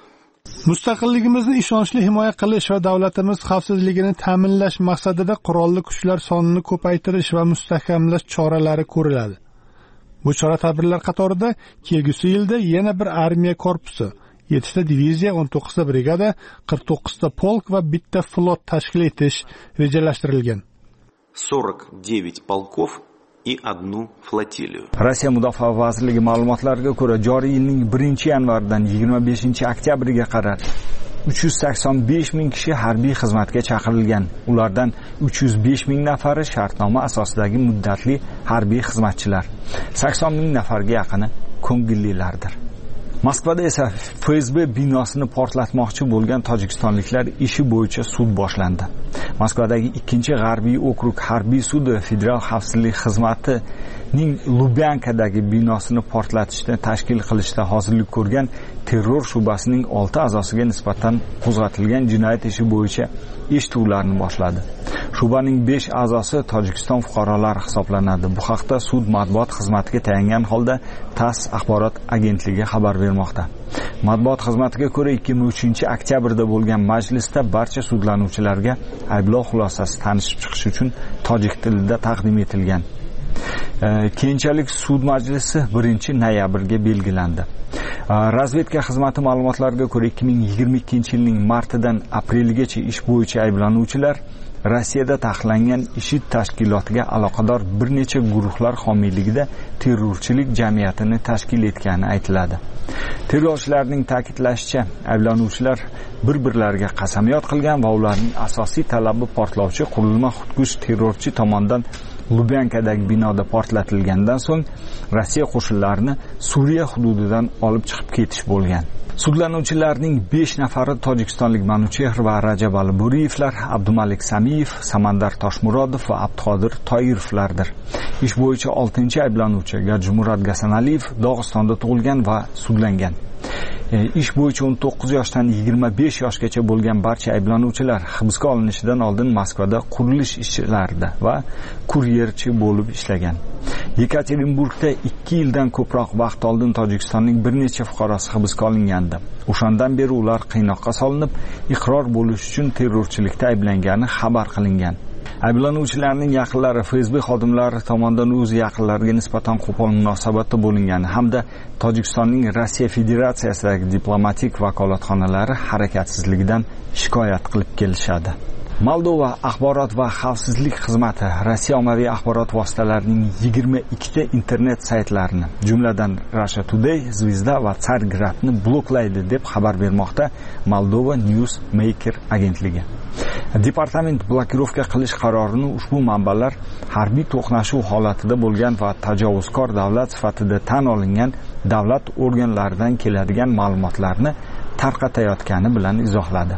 Mustaqilligimizni ishonchli himoya qilish va davlatimiz xavfsizligini ta'minlash maqsadida qurolli kuchlar sonini ko'paytirish va mustahkamlash choralari ko'riladi. Bu chora-tadbirlar qatorida kelgusi yilda yana bir armiya korpusi, yettita diviziya, o'n to'qqizta brigada, qirq to'qqizta polk va bitta flot tashkil etish rejalashtirilgan. сорок девять полков и одну флотилию. Rossiya Mudofaa vazirligi ma'lumotlariga ko'ra, joriy yilning birinchi yanvaridan yigirma beshinchi oktyabriga qadar uch yuz sakson besh ming kishi harbiy xizmatga chaqirilgan. Ulardan uch yuz besh ming nafari shartnoma asosidagi muddatli harbiy xizmatchilar. sakson ming nafarga yaqini ko'ngillilardir. Moskvada esa F S B binosini portlatmoqchi bo'lgan tojikistonliklar ishi bo'yicha sud boshlandi. Moskvadagi ikkinchi g'arbiy okrug harbiy sudi Federal xavfsizlik xizmatining Lubyankadagi binosini portlatishni tashkil qilishda hozirlik ko'rgan terror shubasining olti a'zosiga nisbatan qo'zg'atilgan jinoyat ishi bo'yicha eshituvlarni boshladi. Shubaning besh a'zosi Tojikiston fuqarolari hisoblanadi. Bu haqda sud matbuot xizmatiga tayangan holda TASS axborot agentligi xabar bermoqda. Matbuot xizmatiga ko'ra, ikki ming uchinchi oktyabrda bo'lgan majlisda barcha sudlanuvchilarga ayblov xulosasi tanishib chiqish uchun tojik tilida taqdim etilgan. Keyinchalik sud majlisi birinchi noyabrga belgilandi. Razvedka xizmati ma'lumotlariga ko'ra, ikki ming yigirma ikkinchi yilning martidan apreligacha ish bo'yicha ayblanuvchilar Rossiyada taqiqlangan IShID tashkilotiga aloqador bir necha guruhlar homiyligida terrorchilik jamiyatini tashkil etgani aytiladi. Terrorchilarning ta'kidlashicha, ayblanuvchilar bir-birlariga qasamyod qilgan va ularning asosiy talabi portlovchi qurilma xudkush terrorchi tomonidan Lubyankadagi binoda portlatilgandan so'ng Rossiya qo'shinlarini Suriya hududidan olib chiqib ketish bo'lgan. Sudlanuvchilarning besh nafari tojikistonlik Manuchehr va Rajab Aliburiyevlar, Abdumalik Samiyev, Samandar Toshmurodov va Abduqodir Toyirovlardir. Ish bo'yicha oltinchi ayblanuvchi Gajmurod Gasanaliyev Dog'istonda tug'ilgan va sudlangan. Ish bo'yicha o'n to'qqiz yoshdan yigirma besh yoshgacha bo'lgan barcha ayblanuvchilar hibsga olinishidan oldin Moskvada qurilish ishlarida va kuryerchi bo'lib ishlagan. Yekaterinburgda ikki yildan ko'proq vaqt oldin Tojikistonning bir necha fuqarosi hibsga olingandi. O'shandan beri ular qiynoqqa solinib, iqror bo'lish uchun terrorchilikda ayblangani xabar qilingan. Ayblanuvchilarning yaqinlari F S B xodimlari tomonidan o'z yaqinlariga nisbatan qo'pol munosabatda bo'lingani hamda Tojikistonning Rossiya Federatsiyasidagi diplomatik vakolatxonalari harakatsizligidan shikoyat qilib kelishadi. Moldova axborot va xavfsizlik xizmati Rossiya ommaviy axborot vositalarining yigirma ikkita internet saytlarini, jumladan Russia Today, Zvezda va Tsargradni bloklaydi deb xabar bermoqda Moldova News Maker agentligi. Departament blokirovka qilish qarorini ushbu manbalar harbiy to'qnashuv holatida bo'lgan va tajovuzkor davlat sifatida tan olingan davlat organlaridan keladigan ma'lumotlarni tarqatayotgani bilan izohladi.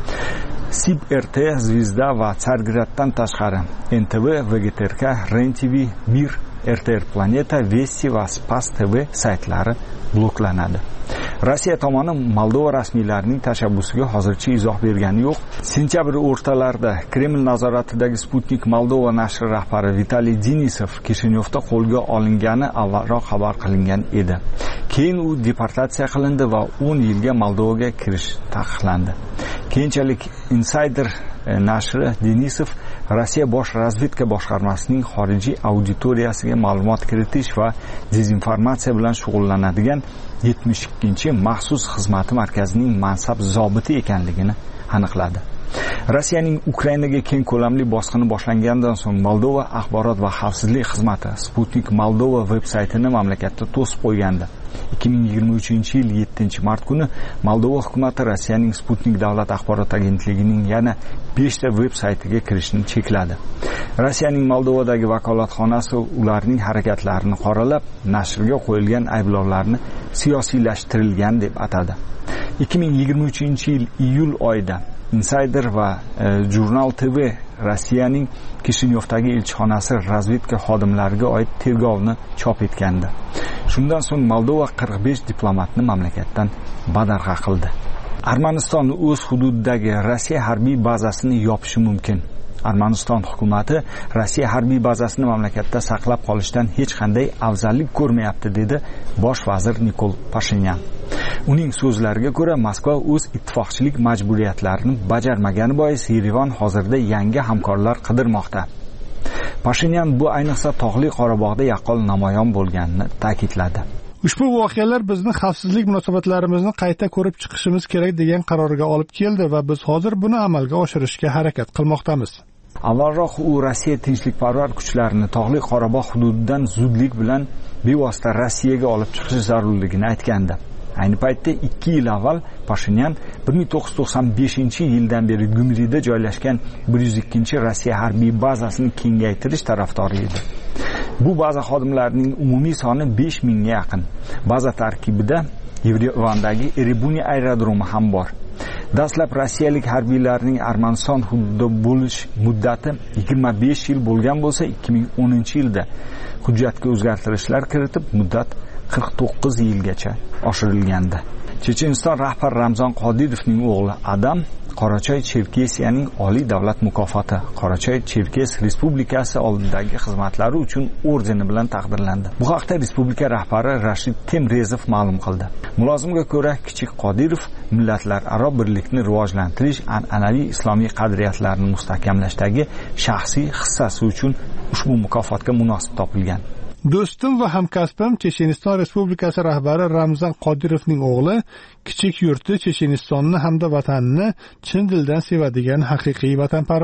Sib R T, Zvezda va Tsargraddan tashqari N T V, V G T R K, Ren T V, Mir, R T R Planeta, Vesti va Spas T V saytlari bloklanadi. Rossiya tomoni Moldova rasmiylarining tashabbusiga hozircha izoh bergani yo'q. Sentyabr o'rtalarida Kreml nazoratidagi Sputnik Moldova nashri rahbari Vitaliy Denisov Kishinyovda qo'lga olingani avvalroq xabar qilingan edi. Keyin u deportatsiya qilindi va o'n yilga Moldovaga kirish taqiqlandi. Keyinchalik Insider nashri Denisov Rossiya bosh razvedka boshqarmasining xorijiy auditoriyasiga ma'lumot kiritish va dezinformatsiya bilan shug'ullanadigan yetmish ikkinchi maxsus xizmati markazining mansab zobiti ekanligini aniqladi. Rossiyaning Ukrainaga keng ko'lamli bosqini boshlangandan so'ng Moldova axborot va xavfsizlik xizmati Sputnik Moldova veb-saytini mamlakatda to'sib qo'ygandi. ikki ming yigirma uchinchi yil yettinchi mart kuni Moldova hukumati Rossiyaning Sputnik davlat axborot agentligining yana beshta veb-saytiga kirishni chekladi. Rossiyaning Moldovadagi vakolatxonasi ularning harakatlarini qoralab, nashrga qo'yilgan ayblovlarni siyosiylashtirilgan deb atadi. ikki ming yigirma uchinchi yil iyul oyida Insider va e, Jurnal T V Rossiyaning Kishinyovdagi elchixonasi razvedka xodimlariga oid tergovni chop etgandi. Shundan so'ng Moldova qirq besh diplomatni mamlakatdan badarg'a qildi. Armaniston o'z hududidagi Rossiya harbiy bazasini yopishi mumkin. Armaniston hukumati Rossiya harbiy bazasini mamlakatda saqlab qolishdan hech qanday afzallik ko'rmayapti, dedi bosh vazir Nikol Pashinyan. Uning so'zlariga ko'ra, Moskva o'z ittifoqchilik majburiyatlarini bajarmagani bois Yerevan hozirda yangi hamkorlar qidirmoqda. Pashinyan bu ayniqsa tog'li Qorabog'da yaqqol namoyon bo'lganini ta'kidladi. Ushbu voqealar bizni xavfsizlik munosabatlarimizni qayta ko'rib chiqishimiz kerak degan qarorga olib keldi va biz hozir buni amalga oshirishga harakat qilmoqdamiz. Avvalroq u Rossiya tinchlikparvar kuchlarini tog'li Qorabog' hududidan zudlik bilan bevosita Rossiyaga olib chiqish zarurligini aytgandi. Ayni paytda ikki yil avval Pashinyan bir ming to'qqiz yuz to'qson beshinchi yildan beri Gumrida joylashgan bir yuz ikkinchi Rossiya harbiy bazasini kengaytirish tarafdori edi. Bu baza xodimlarining umumiy soni besh mingga yaqin. Baza tarkibida Yerevandagi Erebuni aerodromi ham bor. Dastlab rossiyalik harbiylarning Armaniston hududida bo'lish muddati yigirma besh yil bo'lgan bo'lsa, ikki ming o'ninchi yilda hujjatga o'zgartirishlar kiritib, muddat qirq to'qqiz yilgacha oshirilgandi. Checheniston rahbar Ramzan Qodirovning o'g'li Adam Qorachoy-Cherkesiyaning oliy davlat mukofoti Qorachoy-Cherkes Respublikasi oldidagi xizmatlari uchun ordeni bilan taqdirlandi. Bu haqda respublika rahbari Rashid Temrezov ma'lum qildi. Mulozimga ko'ra, kichik Qodirov millatlararo birlikni rivojlantirish, an'anaviy islomiy qadriyatlarni mustahkamlashdagi shaxsiy hissasi uchun ushbu mukofotga munosib topilgan. Do'stim va hamkasbim Checheniston Respublikasi rahbari Ramzan Qodirovning o'g'li kichik yurti Chechenistonni hamda vatanini chin dildan sevadigan haqiqiy vatanparvar.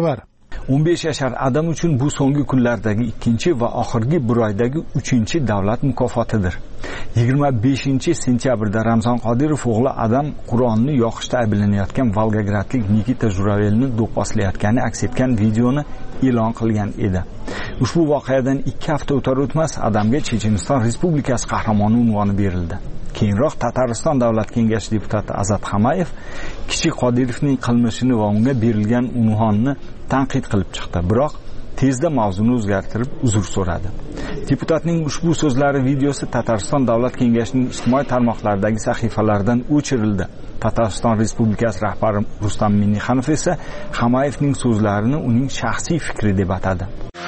o'n besh yashar Adam uchun bu so'nggi kunlardagi ikkinchi va oxirgi bir oydagi uchinchi davlat mukofotidir. yigirma beshinchi sentyabrda Ramzan Qodirov o'g'li Adam Qur'onni yoqishda ayblanayotgan Volgogradlik Nikita Juravelni do'pposlayotgani aks etgan videoni e'lon qilgan edi. Ushbu voqeadan ikki hafta o'tar o'tmas Adamga Checheniston Respublikasi qahramoni unvoni berildi. Keyinroq Tatariston davlat kengashi deputati Azat Hamayev kichik Qodirovning qilmishini va unga berilgan unvonni tanqid qilib chiqdi. Biroq tezda mavzuni o'zgartirib uzr so'radi. Deputatning ushbu so'zlari videosi Tatariston davlat kengashining ijtimoiy tarmoqlardagi sahifalaridan o'chirildi. Tatariston Respublikasi rahbari Rustam Minnixanov esa Hamayevning so'zlarini uning shaxsiy fikri deb atadi.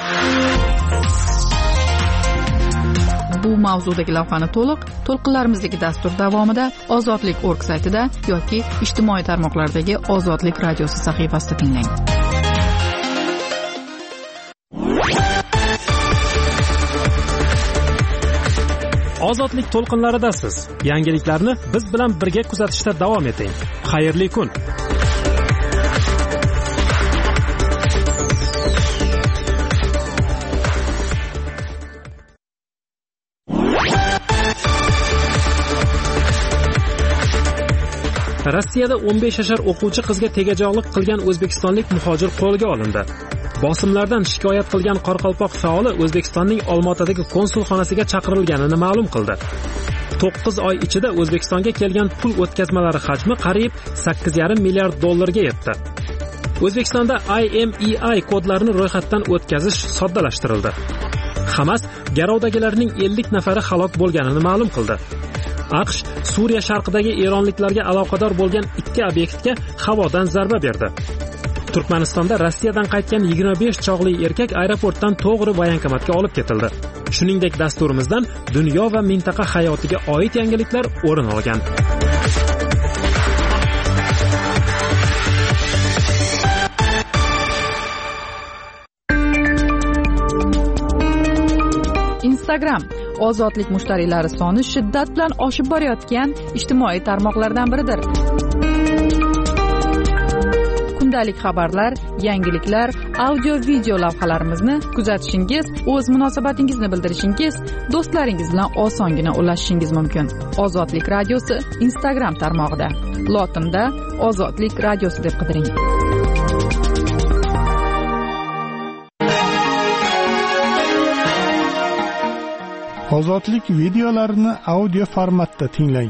Bu mavzudagi lavhani to'liq to'lqinlarimizdagi dastur davomida Ozodlik nokta org saytida yoki ijtimoiy tarmoqlardagi Ozodlik radiosi sahifasida tinglang. Ozodlik to'lqinlaridasiz. Yangiliklarni biz bilan birga kuzatishda davom eting. Xayrli kun. Rossiyada o'n besh yashar o'quvchi qizga tegajog'lik qilgan o'zbekistonlik muhojir qo'lga olindi. Bosimlardan shikoyat qilgan Qoraqalpoq faoli O'zbekistonning Olmaotadagi konsulxonasiga chaqirilganini ma'lum qildi. to'qqiz oy ichida O'zbekistonga kelgan pul o'tkazmalari hajmi qariyb sakkiz yarim milliard dollarga yetdi. O'zbekistonda I M E I kodlarini ro'yxatdan o'tkazish soddalashtirildi. Hamas garovdagilarning ellik nafari halok bo'lganini ma'lum qildi. AQSh Suriya sharqidagi eronliklarga aloqador bo'lgan ikki obyektga havodan zarba berdi. Turkmanistonda Rossiyadan qaytgan yigirma besh chog'li erkak aeroportdan to'g'ri voyankomatga olib ketildi. Shuningdek, dasturimizdan dunyo va mintaqa hayotiga oid yangiliklar o'rin olgan. Instagram ozodlik mushtariylari soni shiddat bilan oshib borayotgan ijtimoiy tarmoqlardan biridir. Kundalik xabarlar, yangiliklar, audio video lavhalarimizni kuzatishingiz, o'z munosabatingizni bildirishingiz, do'stlaringiz bilan osongina ulashishingiz mumkin. Ozodlik radiosi Instagram tarmog'ida. Lotinda Ozodlik radiosi deb qidiring. Ozodlik videolarini audio formatda tinglang.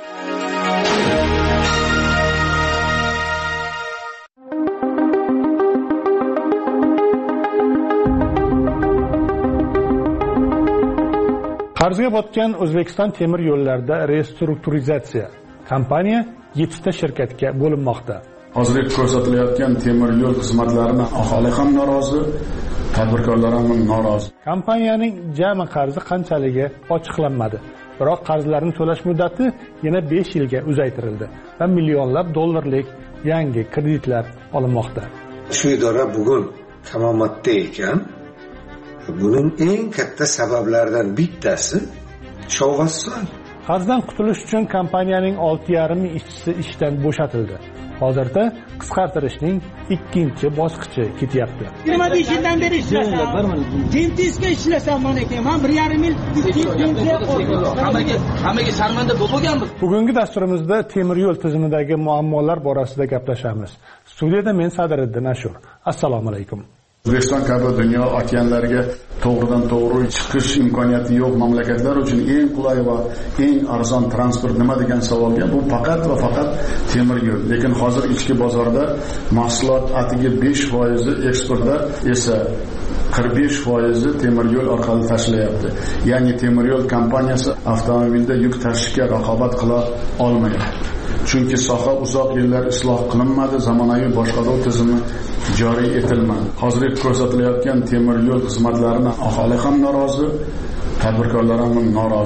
Qarzga botgan O'zbekiston temir yo'llarida restrukturizatsiya. Kompaniya yettita shirkatga bo'linmoqda. Hozirgi ko'rsatilayotgan temir yo'l xizmatlarini aholi ham norozi, tadbirkorlar ham norozi. Kompaniyaning jami qarzi qanchaligi ochiqlanmadi. Biroq qarzlarni to'lash muddati yana besh yilga uzaytirildi va millionlab dollarlik yangi kreditlar olinmoqda. Shu idora bugun kamomatda ekan. Buning eng katta sabablaridan bittasi shovg'asson. Qarzdan qutulish uchun kompaniyaning olti yarim ming ishchisi ishdan bo'shatildi. Hozirda qisqartirishning ikkinchi bosqichi ketyapti. yigirma besh yildan beri ishlasam, dentistga ishlasam mana ekan, men bir yarim yil pensiya oldim. Hammaga hammaga sharmanda bo'lganmiz. Bugungi dasturimizda temir yo'l tizimidagi muammolar borasida gaplashamiz. Studiyada men Sadiriddin Ashur. Assalomu alaykum. O'zbekiston kabi dunyo okeanlariga to'g'ridan to'g'ri chiqish imkoniyati yo'q mamlakatlar uchun eng qulay va eng arzon transport nima degan savolga bu faqat va faqat temir yo'l. Lekin hozir ichki bozorda mahsulot atiga besh foiz eksportda esa qirq besh foiz temir yo'l orqali tashlayapti. Ya'ni temir yo'l kompaniyasi avtomobilda yuk tashishga raqobat qila olmaydi. Chunki soha uzoq yillar isloh qilinmadi, zamonaviy boshqaruv tizimi joriy etilmadi. Hozirgi ko'rsatilayotgan temir yo'l xizmatlarini aholi ham norozi, tadbirkorlar ham norozi.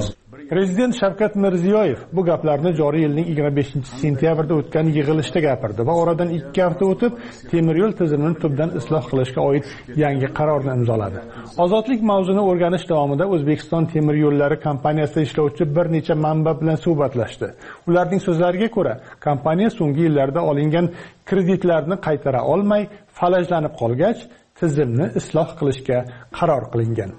Prezident Shavkat Mirziyoyev bu gaplarni joriy yilning yigirma beshinchi sentyabrda o'tgan yig'ilishda gapirdi va oradan ikki hafta o'tib temir yo'l tizimini tubdan isloh qilishga oid yangi qarorni imzoladi. Ozodlik mavzuni o'rganish davomida O'zbekiston temir yo'llari kompaniyasida ishlovchi bir necha manba bilan suhbatlashdi. Ularning so'zlariga ko'ra, kompaniya so'nggi yillarda olingan kreditlarni qaytara olmay, falajlanib qolgach, tizimni isloh qilishga qaror qilingan.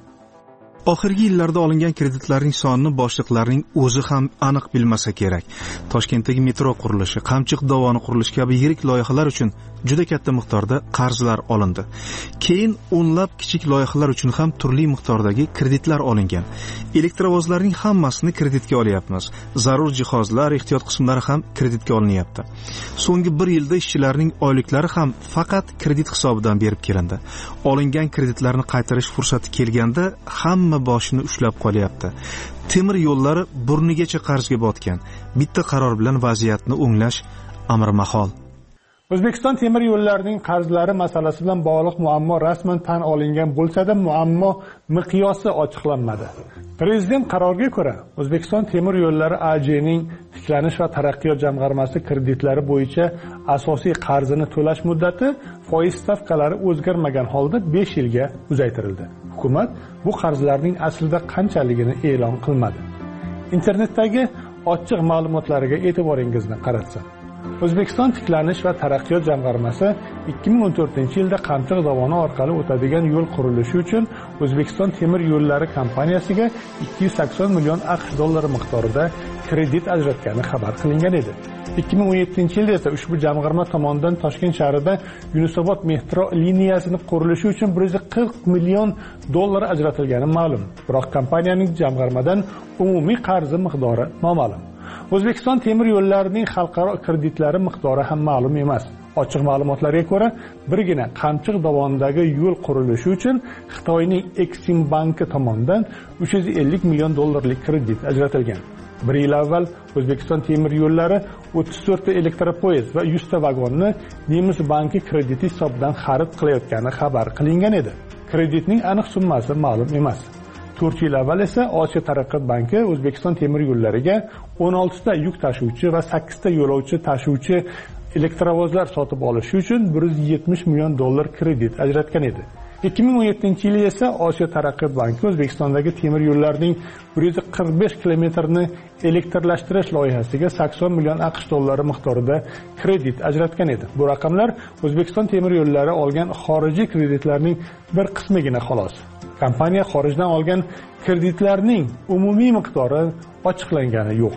Oxirgi yillarda olingan kreditlarning sonini boshliqlarning o'zi ham aniq bilmasa kerak. Toshkentdagi metro qurilishi, Qamchiq dovoni qurilishi kabi yirik loyihalar uchun juda katta miqdorda qarzlar olindi. Keyin o'nlab kichik loyihalar uchun ham turli miqdordagi kreditlar olingan. Elektrovozlarning hammasini kreditga olyapmiz. Zarur jihozlar, ehtiyot qismlari ham kreditga olinyapti. So'nggi bir yilda ishchilarning oyliklari ham faqat kredit hisobidan berib kelindi. Olingan kreditlarni qaytarish fursati kelganda hamma boshini ushlab qolyapti. Temir yo'llari burnigacha qarzga botgan. Bitta qaror bilan vaziyatni o'nglash amri mahol. O'zbekiston temir yo'llarining qarzlari masalasi bilan bog'liq muammo rasman tan olingan bo'lsa-da, muammo miqyosi ochiqlanmadi. Prezident qaroriga ko'ra, O'zbekiston temir yo'llari A Jning tiklanish va taraqqiyot jamg'armasi kreditlari bo'yicha asosiy qarzini to'lash muddati foiz stavkalari o'zgarmagan holda besh yilga uzaytirildi. Hukumat bu qarzlarning aslida qanchaligini e'lon qilmadi. Internetdagi ochiq ma'lumotlariga e'tiboringizni qaratsam, O'zbekiston tiklanish va taraqqiyot jamg'armasi ikki ming o'n to'rtinchi yilda Qamchiq dovoni orqali o'tadigan yo'l qurilishi uchun O'zbekiston temir yo'llari kompaniyasiga ikki yuz sakson million AQSh dollari miqdorida kredit ajratgani xabar qilingan edi. ikki ming o'n yettinchi yilda esa ushbu jamg'arma tomonidan Toshkent shahrida Yunusobod metro liniyasini qurilishi uchun bir yuz qirq million dollar ajratilgani ma'lum. Biroq kompaniyaning jamg'armadan umumiy qarzi miqdori noma'lum. O'zbekiston temir yo'llarining xalqaro kreditlari miqdori ham ma'lum emas. Ochiq ma'lumotlarga ko'ra, birgina Qamchiq dovonidagi yo'l qurilishi uchun Xitoyning Exim banki tomonidan uch yuz ellik million dollarlik kredit ajratilgan. Bir yil avval O'zbekiston temir yo'llari o'ttiz to'rtta elektropoyezd va yuz ta vagonni Nemis banki krediti hisobidan xarid qilayotgani xabar qilingan edi. Kreditning aniq summasi ma'lum emas. to'rt yil avval esa Osiyo taraqqiyot banki O'zbekiston temir yo'llariga o'n olti ta yuk tashuvchi va sakkiz ta yo'lovchi tashuvchi elektrovozlar sotib olish uchun bir yuz yetmish million dollar kredit ajratgan edi. ikki ming o'n yettinchi yil esa Osiyo taraqqiyot banki O'zbekistondagi temir yo'llarining bir yuz qirq besh kilometrini elektrlashtirish loyihasiga sakson million AQSh dollari miqdorida kredit ajratgan edi. Bu raqamlar O'zbekiston temir yo'llari olgan xorijiy kreditlarning bir qismigina xolos. Kompaniya xorijdan olgan kreditlarning umumiy miqdori ochiqlangani yo'q.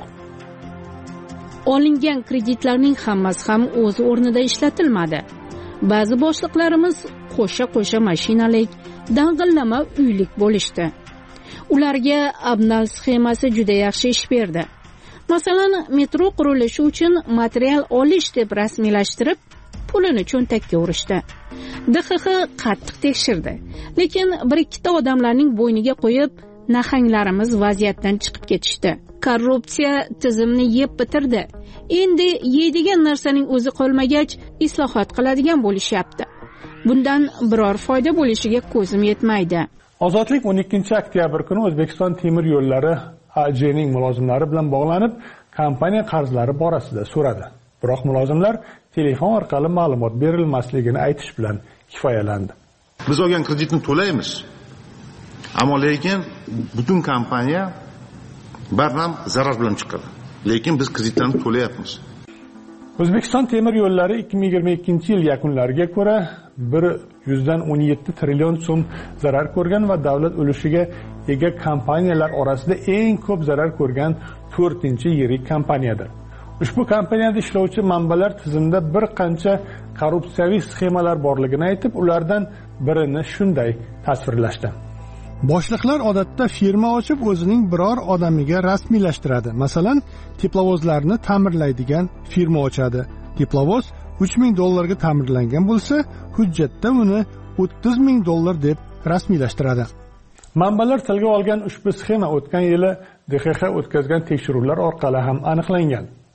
Olingan kreditlarning hammasi ham o'z o'rnida ishlatilmadi. Ba'zi boshliqlarimiz qo'sha-qo'sha mashinalik, dang'illama uylik bo'lishdi. Ularga Abnal sxemasi juda yaxshi ish berdi. Masalan, metro qurilishi uchun material olish deb rasmiylashtirib, pulini cho'ntakka urishdi. D X X qattiq tekshirdi, lekin bir ikkita odamlarning bo'yniga qo'yib, nahanglarimiz vaziyatdan chiqib ketishdi. Korrupsiya tizimni yeb bitirdi. Endi yeydigan narsaning o'zi qolmagach, islohot qiladigan bo'lishyapti. Bundan biror foyda bo'lishiga ko'zim yetmaydi. Ozodlik o'n ikkinchi oktyabr kuni O'zbekiston temir yo'llari A Jning mulozimlari bilan bog'lanib, kompaniya qarzlari borasida so'radi. Biroq mulozimlar telefon orqali ma'lumot berilmasligini aytish bilan kifoyalandi. Biz olgan kreditni to'laymiz. Ammo lekin butun kompaniya barham zarar bilan chiqadi. Lekin biz kreditlarni to'layapmiz. O'zbekiston temir yo'llari ikki ming yigirma ikkinchi yil yakunlariga ko'ra bir yuz o'n yetti trillion so'm zarar ko'rgan va davlat ulushiga ega kompaniyalar orasida eng ko'p zarar ko'rgan to'rtinchi yirik kompaniyadir. Ushbu kompaniyada ishlovchi manbalar tizimida bir qancha korrupsiyaviy sxemalar borligini aytib, ulardan birini shunday tasvirlashdi. Boshliqlar odatda firma ochib, o'zining biror odamiga rasmiylashtiradi. Masalan, teplovozlarni ta'mirlaydigan firma ochadi. Teplovoz uch ming dollarga ta'mirlangan bo'lsa, hujjatda uni o'ttiz ming dollar deb rasmiylashtiradi. Manbalar tilga olgan ushbu sxema o'tgan yili D X X o'tkazgan tekshiruvlar orqali ham aniqlangan.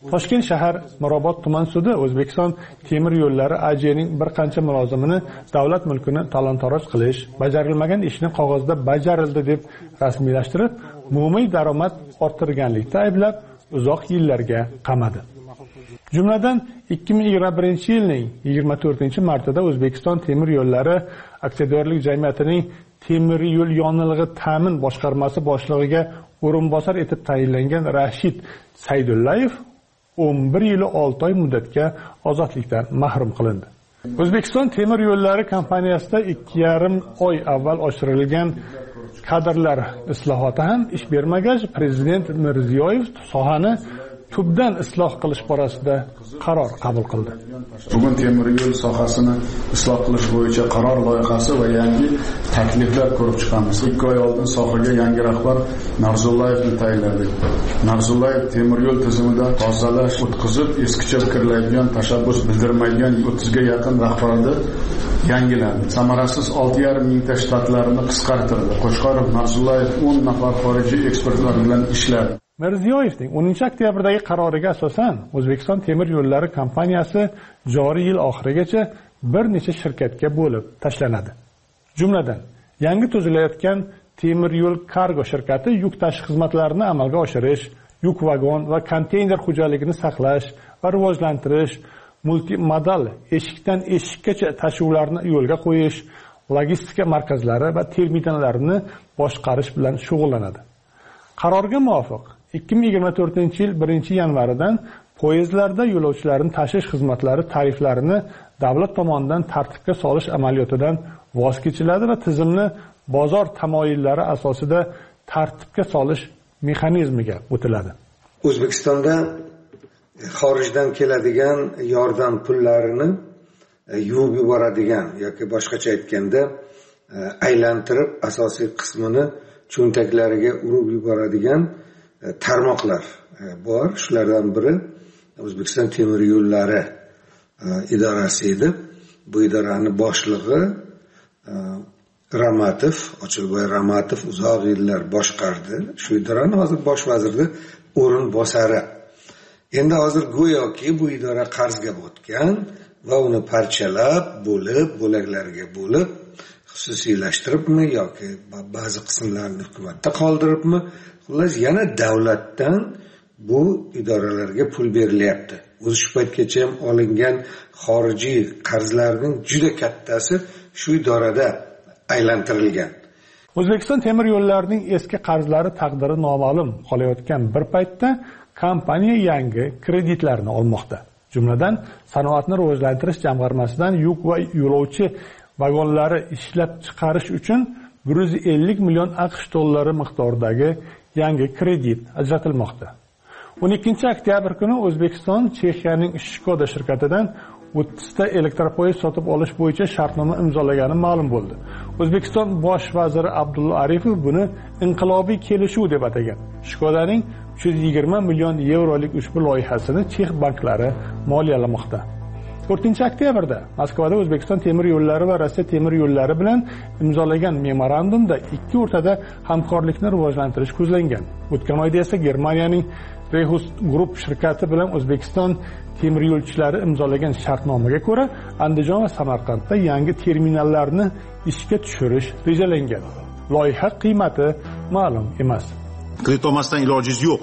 Toshkent shahar Mirobod tuman sudi O'zbekiston temir yo'llari A J'ning bir qancha mulozimini davlat mulkini talon-taroj qilish, bajarilmagan ishni qog'ozda bajarildi deb rasmiylashtirib, umumiy daromad orttirganlikda ayblab, uzoq yillarga qamadi. Jumladan ikki ming yigirma birinchi yilning yigirma to'rtinchi martida O'zbekiston temir yo'llari aksiyadorlik jamiyatining temir yo'l yonilg'i ta'min boshqarmasi boshlig'iga o'rinbosar etib tayinlangan Rashid Saydullayev o'n bir yil olti oy muddatga ozodlikdan mahrum qilindi. O'zbekiston temir yo'llari kompaniyasida ikki yarim oy avval oshirilgan kadrlar islohoti ham ish bermagach, Prezident Mirziyoyev sohani tubdan isloh qilish borasida qaror qabul qildi. Bugun temir yo'l sohasini isloh qilish bo'yicha qaror loyihasi va yangi takliflar ko'rib chiqamiz. ikki oy oldin sohaga yangi rahbar Narzullayevni tayinladik. Narzullayev temir yo'l tizimida tozalash, o'tkazib, eskicha fikrlaydigan, tashabbus bildirmaydigan o'ttiz ga yaqin rahbarni yangilandi. Samarasiz olti yarim mingta shtatlarini qisqartirdi. Qo'shqorov Narzullayev o'n nafar xorijiy ekspertlar bilan ishladi. Mirziyoyevning o'ninchi oktyabrdagi qaroriga asosan O'zbekiston temir yo'llari kompaniyasi joriy yil oxirigacha bir necha shirkatga bo'lib tashlanadi. Jumladan, yangi tuzilayotgan temir yo'l kargo shirkati yuk tashish xizmatlarini amalga oshirish, yuk vagon va konteyner xo'jaligini saqlash va rivojlantirish, multimodal eshikdan eshikkacha tashuvlarni yo'lga qo'yish, logistika markazlari va terminallarini boshqarish bilan shug'ullanadi. Qarorga muvofiq ikki ming yigirma to'rtinchi yil birinchi yanvaridan poyezdlarda yo'lovchilarni tashish xizmatlari tariflarini davlat tomonidan tartibga solish amaliyotidan voz kechiladi va tizimni bozor tamoyillari asosida tartibga solish mexanizmiga o'tiladi. O'zbekistonda xorijdan keladigan yordam pullarini yuvib yuboradigan yoki boshqacha aytganda aylantirib asosiy qismini cho'ntaklariga urib yuboradigan tarmoqlar bor. Shulardan biri O'zbekiston temir yo'llari idorasi edi. Bu idorani boshlig'i Ramatov, Ochilboy Ramatov uzoq yillar boshqardi. Shu idorani hozir bosh vazirning o'rinbosari. Endi hozir go'yoki bu idora qarzga botgan va uni parchalab, bo'lib, bo'laklarga bo'lib xususiylashtiribmi yoki ba'zi qismlarini hukumatda qoldiribmi, xullas yana davlatdan bu idoralarga pul berilyapti. O'zi shu paytgacha ham olingan xorijiy qarzlarning juda kattasi shu idorada aylantirilgan. O'zbekiston temir yo'llarining eski qarzlari taqdiri noma'lum qolayotgan bir paytda kompaniya yangi kreditlarni olmoqda. Jumladan, sanoatni rivojlantirish jamg'armasidan yuk va yo'lovchi vagonlari ishlab chiqarish uchun bir yuz ellik million AQSh dollari miqdoridagi yangi kredit ajratilmoqda. o'n ikkinchi oktyabr kuni O'zbekiston Chexiyaning Shkoda shirkatidan o'ttiz ta elektropoyezd sotib olish bo'yicha shartnoma imzolagani ma'lum bo'ldi. O'zbekiston bosh vaziri Abdulla Aripov buni inqilobiy kelishuv deb atagan. Shkodaning uch yuz yigirma million yevrolik ushbu loyihasini Chex banklari moliyalamoqda. to'rtinchi oktyabrda Moskvada O'zbekiston temir yo'llari va Rossiya temir yo'llari bilan imzolagan memorandumda ikki o'rtada hamkorlikni rivojlantirish ko'zlangan. O'tgan oyda esa Germaniyaning Rehus Group shirkati bilan O'zbekiston temir yo'lchilari imzolagan shartnomaga ko'ra Andijon va Samarqandda yangi terminallarni ishga tushirish rejalangan. Loyiha qiymati ma'lum emas. Kredit olmasdan ilojingiz yo'q.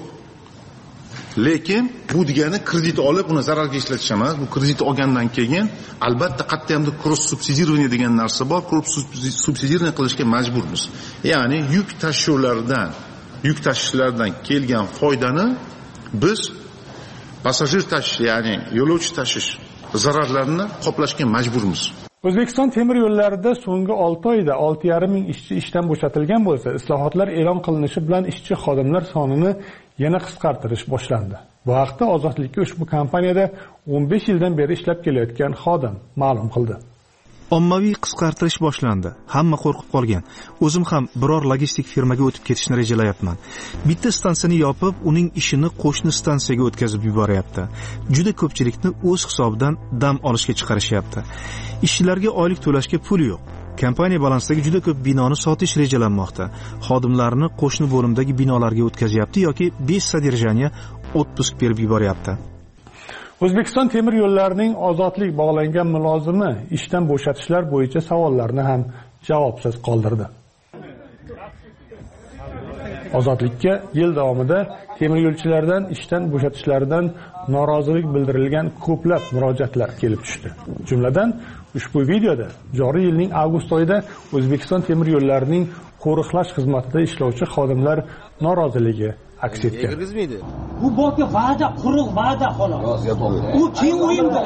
Lekin bu degani kredit olib uni zararga ishlatish emas. Bu kredit olgandan keyin albatta qayerda ham cross subsidiирование degan narsa bor. Cross subsidiирование qilishga majburmiz. Ya'ni yuk tashuvlardan, yuk tashishlardan kelgan foydani biz passajir tashish, ya'ni yo'lovchi tashish zararlarini qoplashga majburmiz. O'zbekiston temir yo'llarida so'nggi olti oyda olti yarim ming ishchi ishdan bo'shatilgan bo'lsa, islohotlar e'lon qilinishi bilan ishchi xodimlar sonini yana qisqartirish boshlandi. Bu haqda Ozodlikka ushbu kompaniyada o'n besh yildan beri ishlab kelayotgan xodim ma'lum qildi. Ommaviy qisqartirish boshlandi. Hamma qo'rqib qolgan. O'zim ham biror logistik firmaga o'tib ketishni rejalayapman. Bitta stansiyani yopib, uning ishini qo'shni stansiyaga o'tkazib yuboryapti. Juda ko'pchilikni o'z hisobidan dam olishga chiqarishyapti. Ishchilarga oylik to'lashga pul yo'q. Kompaniya balansidagi juda ko'p binoni sotish rejalanmoqda. Xodimlarni qo'shni bo'limdagi binolarga o'tkazyapti yoki besh sodержание otpusк berib yuboryapti. O'zbekiston temir yo'llarining ozodlik bog'langan mulozimi ishdan bo'shatishlar bo'yicha savollarni ham javobsiz qoldirdi. Ozodlikka yil davomida temir yo'lchilardan ishdan bo'shatishlaridan norozilik bildirilgan ko'plab murojaatlar kelib tushdi. Jumladan, ushbu videoda joriy yilning avgust oyida O'zbekiston temir yo'llarining qo'riqlash xizmatida ishlovchi xodimlar noroziligi aks etgan. Bu boki va'da, quruq va'da xolos. U keng o'yinda.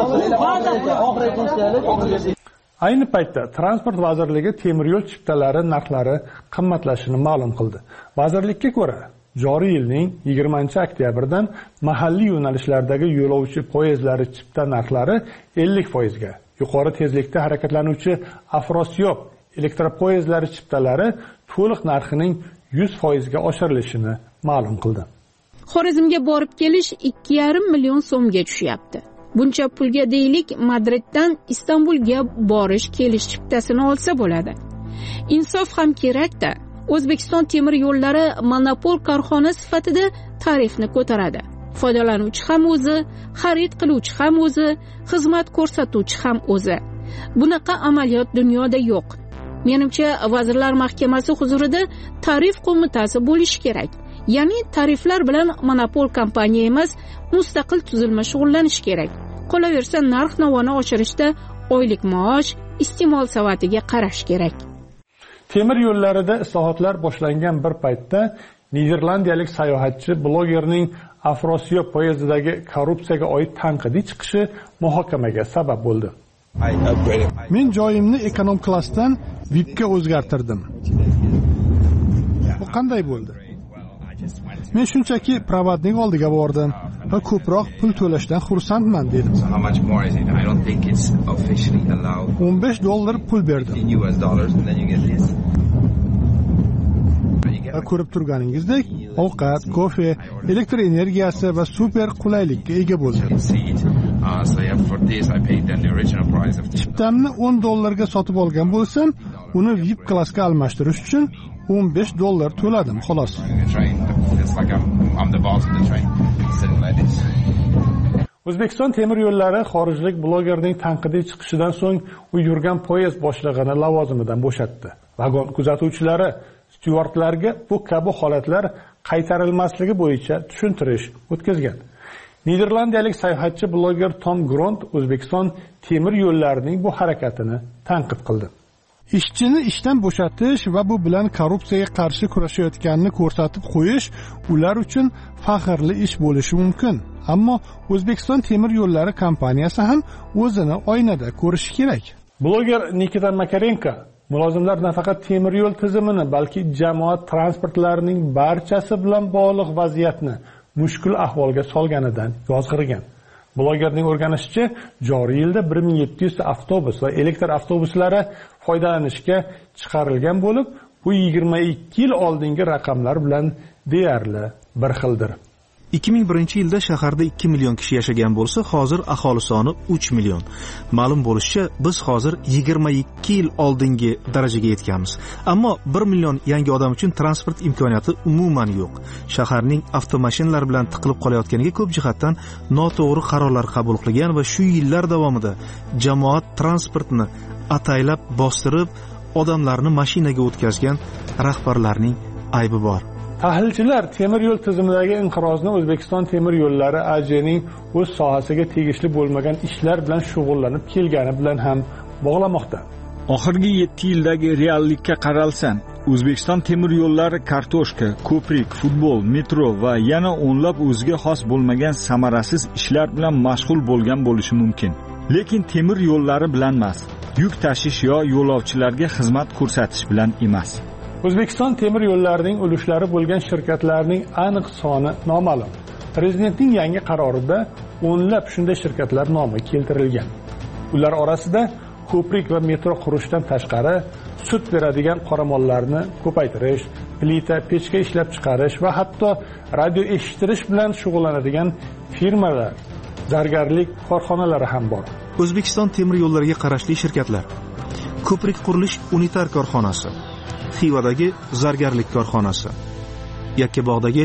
Va'da. Ayni paytda Transport vazirligi temir yo'l chiptalari narxlari qimmatlashini ma'lum qildi. Vazirlikka ko'ra, joriy yilning yigirmanchi oktyabrdan mahalliy yo'nalishlardagi yo'lovchi poyezdlari chipta narxlari ellik foiz ga, yuqori tezlikda harakatlanuvchi Afrosiyop elektropoyezdlari chiptalari to'liq narxining yuz foiz ga oshirilishini ma'lum qildi. Xorazmga borib kelish ikki yarim million so'mga tushyapti. Buncha pulga deylik Madriddan Istanbulga borish kelish chiptasini olsa bo'ladi. Insof ham kerak-da. O'zbekiston temir yo'llari monopol korxona sifatida tarifni ko'taradi. Foydalanuvchi ham o'zi, xarid qiluvchi ham o'zi, xizmat ko'rsatuvchi ham o'zi. Bunaqa amaliyot dunyoda yo'q. Menimcha, Vazirlar Mahkamasi huzurida tarif qo'mitasi bo'lishi kerak. Ya'ni tariflar bilan monopol kompaniya emas, mustaqil tuzilma shug'ullanishi kerak. Qolaversa, narx-navoni oshirishda oylik maosh, iste'mol savatiga qarash kerak. Temir yo'llarida islohotlar boshlangan bir paytda niderlandiyalik sayohatchi blogerning Afrosiyop poyezdidagi korrupsiyaga oid tanqidiy chiqishi muhokamaga sabab bo'ldi. Men joyimni ekonom klassdan V I P ga o'zgartirdim. Bu qanday bo'ldi? Men shunchaki provodnik oldiga bordim va ko'proq pul to'lashdan xursandman dedim. o'n besh dollar pul berdim. Va ko'rib turganingizdek, ovqat, kofe, elektr energiyasi va super qulaylikka ega bo'ldim. Chiptamni o'n dollarga sotib olgan bo'lsam, uni V I P klassga almashtirish uchun o'n besh dollar to'ladim, xolos. O'zbekiston temir yo'llari xorijlik blogerning tanqidiy chiqishidan so'ng u yurgan poyezd boshlig'ini lavozimidan bo'shatdi. Vagon kuzatuvchilari styuardlarga bu kabi holatlar qaytarilmasligi bo'yicha tushuntirish o'tkazgan. Niderlandiyalik sayohatchi bloger Tom Gront O'zbekiston temir yo'llarining bu harakatini tanqid qildi. Ishchini ishdan bo'shatish va bu bilan korrupsiyaga qarshi kurashayotganini ko'rsatib qo'yish ular uchun faxrli ish bo'lishi mumkin. Ammo O'zbekiston temir yo'llari kompaniyasi ham o'zini oynada ko'rishi kerak. Bloger Nikita Makarenko mulozimlar nafaqat temir yo'l tizimini, balki jamoat transportlarining barchasi bilan bog'liq vaziyatni mushkul ahvolga solganidan yozg'irgan. Blogerning o'rganishicha, joriy yilda bir ming yetti yuz avtobus va elektr avtobuslari foydalanishga chiqarilgan bo'lib, bu yigirma ikki yil oldingi raqamlar bilan deyarli bir xildir. ikki ming birinchi yilda shaharda ikki million kishi yashagan bo'lsa, hozir aholi soni uch million. Ma'lum bo'lishicha, biz hozir yigirma ikki yil oldingi darajaga yetganmiz. Ammo bir million yangi odam uchun transport imkoniyati umuman yo'q. Shaharning avtomashinalar bilan tiqilib qolayotganiga ko'p jihatdan noto'g'ri qarorlar qabul qilingan va shu yillar davomida jamoat transportini ataylab bostirib, odamlarni mashinaga o'tkazgan rahbarlarning aybi bor. Tahlilchilar temir yo'l tizimidagi inqirozni O'zbekiston temir yo'llari A J'ning o'z sohasiga tegishli bo'lmagan ishlar bilan shug'ullanib kelgani bilan ham bog'lamoqda. Oxirgi yetti yildagi reallikka qaralsan, O'zbekiston temir yo'llari kartoshka, ko'prik, futbol, metro va yana o'nlab o'ziga xos bo'lmagan samarasiz ishlar bilan mashg'ul bo'lgan bo'lishi mumkin. Lekin temir yo'llari bilan emas, yuk tashish yo yo'lovchilarga xizmat ko'rsatish bilan emas. O'zbekiston temir yo'llarining ulushlari bo'lgan shirkatlarning aniq soni noma'lum. Prezidentning yangi qarorida o'nlab shunday shirkatlar nomi keltirilgan. Ular orasida ko'prik va metro qurishdan tashqari sut beradigan qoramollarni ko'paytirish, plita, pechka ishlab chiqarish va hatto radio eshittirish bilan shug'ullanadigan firmalar, zargarlik korxonalari ham bor. O'zbekiston temir yo'llariga qarashli shirkatlar: Ko'prik qurilish unitar korxonasi, Xivadagi zargarlik korxonasi, Yakkabog'dagi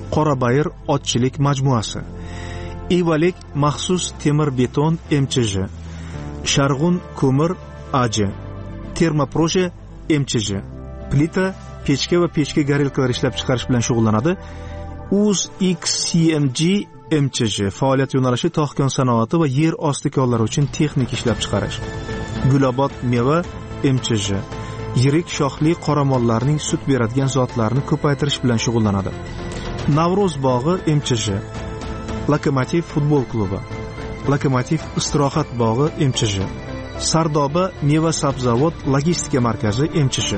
Qorabayir otchilik majmuasi, Ivalik maxsus temir beton M Ch J, Sharg'un ko'mir A J, Termoproje M Ch J, plita, pechka va pechka garelkalar ishlab chiqarish bilan shug'ullanadi. Uz X C M G M Ch J faoliyat yo'nalishi tog'kon sanoati va yer osti konlari uchun texnik ishlab chiqarish. Gulobod meva M Ch J yirik shoxli qoramollarning sut beradigan zotlarni ko'paytirish bilan shug'ullanadi. Navro'z bog'i M Ch J, Lokomotiv futbol klubi, Lokomotiv istirohat bog'i M Ch J, Sardoba meva sabzavot logistika markazi M Ch J,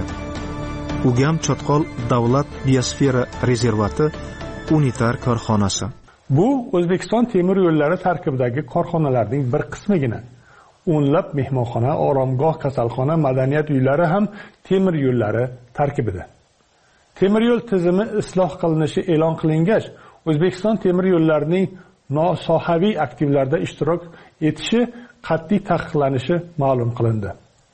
Ugam Chotqol davlat biosfera rezervati unitar korxonasi. Bu O'zbekiston temir yo'llari tarkibidagi korxonalarning bir qismigina. O'nlab mehmonxona, oromgoh, kasalxona, madaniyat uylari ham temir yo'llari tarkibida. Temir yo'l tizimi isloh qilinishi e'lon qilingach, O'zbekiston temir yo'llarining nosohaviy aktivlarda ishtirok etishi qat'iy taqiqlanishi ma'lum qilindi.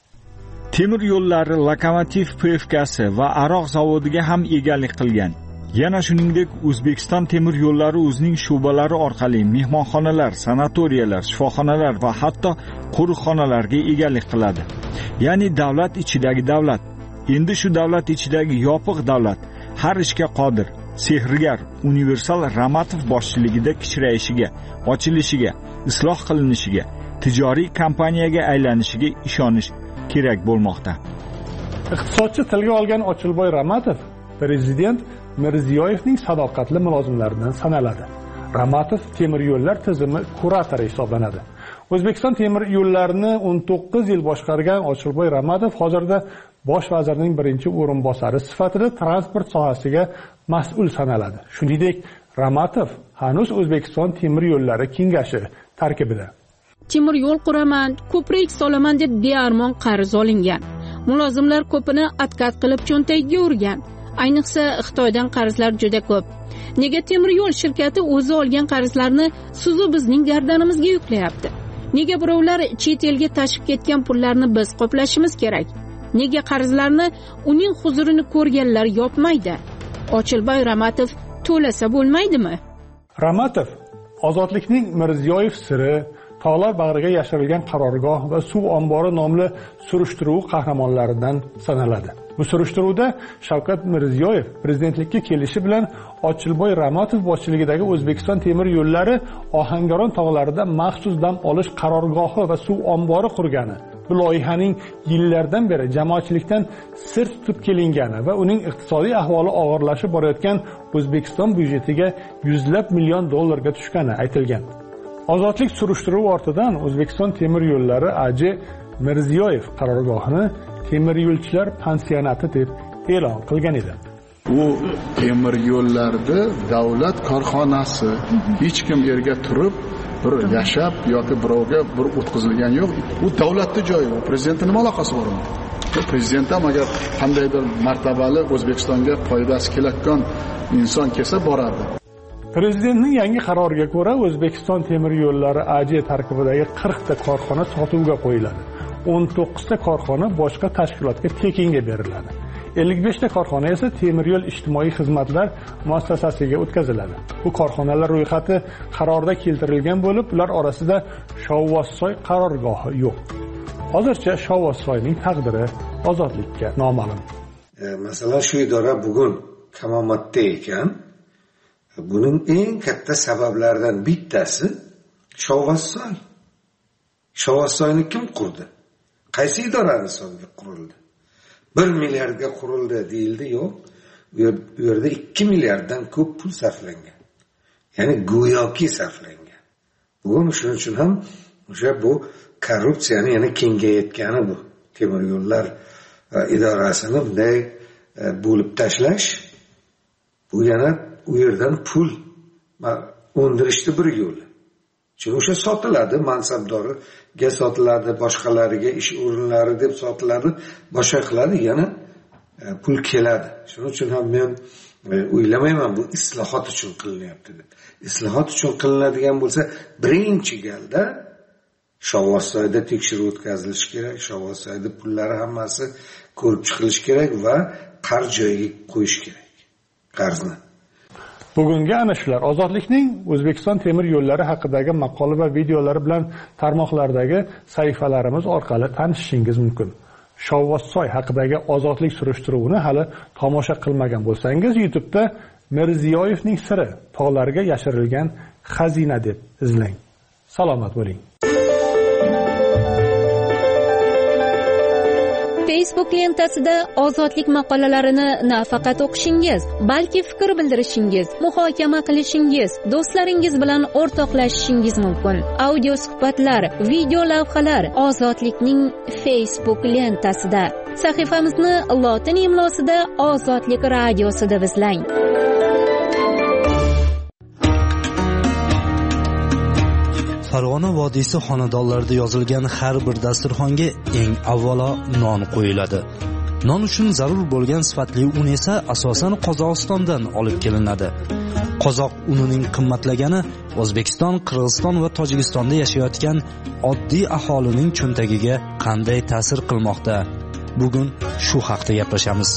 Temir yo'llari Lokomotiv P F K'si va aroq zavodiga ham egalik qilgan. Yana shuningdek, O'zbekiston temir yo'llari o'zining shu'balari orqali mehmonxonalar, sanatoriyalar, shifoxonalar va hatto qo'riqxonalarga egalik qiladi. Ya'ni davlat ichidagi davlat. Endi shu davlat ichidagi yopiq davlat har ishga qodir. Sehrgar Universal Ramatov boshchiligida kichrayishiga, ochilishiga, isloh qilinishiga, tijoriy kompaniyaga aylanishiga ishonish kerak bo'lmoqda. Iqtisodchi tilga olgan Ochilboy Ramatov prezident Mirziyoyevning sadoqatli mulozimlaridan sanaladi. Ramatov temir yo'llar tizimi kuratori hisoblanadi. O'zbekiston temir yo'llarini o'n to'qqiz yil boshqargan Ochilboy Ramatov hozirda bosh vazirning birinchi o'rinbosari sifatida transport sohasiga mas'ul sanaladi. Shuningdek, Ramatov hanuz O'zbekiston temir yo'llari kengashi tarkibida. Temir yo'l quraman, ko'prik solaman deb bearmon qarz olingan. Mulozimlar ko'pini atkat qilib cho'ntagiga urgan. Ayniqsa Xitoydan qarzlar juda ko'p. Nega temir yo'l shirkati o'zi olgan qarzlarni sizu bizning gardanimizga yuklayapti? Nega birovlar chet elga tashib ketgan pullarni biz qoplashimiz kerak? Nega qarzlarni uning huzurini ko'rganlar yopmaydi? Ochilboy Ramatov to'lasa bo'lmaydimi? Ramatov ozodlikning Mirziyoyev siri, tog'lar bag'riga yashirilgan qarorgoh va suv ombori nomli surishtiruv qahramonlaridan sanaladi. Bu surishtiruvda Shavkat Mirziyoyev prezidentlikka kelishi bilan Ochilboy Ramatov boshchiligidagi O'zbekiston temir yo'llari Ohangaron tog'larida maxsus dam olish qarorgohi va suv ombori qurgani, bu loyihaning yillardan beri jamoatchilikdan sir tutib kelingani va uning iqtisodiy ahvoli og'irlashib borayotgan O'zbekiston byudjetiga yuzlab million dollarga tushgani aytilgan. Ozodlik surishtiruvi ortidan O'zbekiston temir yo'llari A J Mirziyoyev qarorgohini temir yo'lchilar pansionati deb e'lon qilgan edi. U temir yo'llarda davlat korxonasi, hech kim yerga turib bir yashab yoki birovga bir o'tkazilgan yo'q. U davlatning joyi, u prezidentning nima aloqasi bor unda? Prezident ham agar qandaydir martabali O'zbekistonga foydasi kelayotgan inson kelsa boradi. Prezidentning yangi qaroriga ko'ra O'zbekiston temir yo'llari A J tarkibidagi qirq ta korxona sotuvga qo'yiladi. o'n to'qqiz ta korxona boshqa tashkilotga tekinga beriladi. ellik besh ta korxona esa temir yo'l ijtimoiy xizmatlar muassasasiga o'tkaziladi. Bu korxonalar ro'yxati qarorda keltirilgan bo'lib, ular orasida Shovvozsoy qarorgohi yo'q. Hozircha Shovvozsoyning taqdiri ozodlikka noma'lum. E, masalan, shu idora bugun kamomatda ekan. Buning eng katta sabablaridan bittasi Shovvozsoy. Shovvozsoyni kim qurdi? Qaysi idorani hisobiga qurildi? bir milliardga qurildi deyildi, yo'q. Bu yerda ikki milliarddan ko'p pul sarflangan. Ya'ni go'yoki sarflangan. Bugun shuning uchun ham o'sha bu korrupsiyani yana kengayotgani bu. Temir yo'llar idorasini bunday bo'lib tashlash, bu yana u yerdan pul o'ndirishni bir yo'li. Chunki o'sha sotiladi, mansabdoriga sotiladi, boshqalariga ish o'rinlari deb sotiladi, boshqa qiladi, yana pul keladi. Shuning uchun ham men o'ylamayman bu islohot uchun qilinyapti deb. Islohot uchun qilinadigan bo'lsa, birinchi galda Shovvozsoyda tekshiruv o'tkazilishi kerak, Shovvozsoyda pullari hammasi ko'rib chiqilishi kerak va qarz joyiga qo'yish kerak. Qarzni. Bugungi ana shular Ozodlikning O'zbekiston temir yo'llari haqidagi maqola va videolari bilan tarmoqlardagi sahifalarimiz orqali tanishishingiz mumkin. Shovvozsoy haqidagi ozodlik surishtiruvini hali tomosha qilmagan bo'lsangiz, YouTube'da Mirziyoyevning siri tog'larga yashirilgan xazina deb izlang. Salomat bo'ling. Facebook lentasida ozodlik maqolalarini nafaqat o'qishingiz, balki fikr bildirishingiz, muhokama qilishingiz, do'stlaringiz bilan o'rtoqlashishingiz mumkin. Audio suhbatlar, video lavhalar ozodlikning Facebook lentasida. Sahifamizni lotin imlosida Ozodlik radiosi deb izlang. Farg'ona vodiysi xonadonlarida yozilgan har bir dasturxonga eng avvalo non qo'yiladi. Non uchun zarur bo'lgan sifatli un esa asosan Qozog'istondan olib kelinadi. Qozoq unining qimmatlagani O'zbekiston, Qirg'iziston va Tojikistonda yashayotgan oddiy aholining cho'ntagiga qanday ta'sir qilmoqda? Bugun shu haqda gaplashamiz.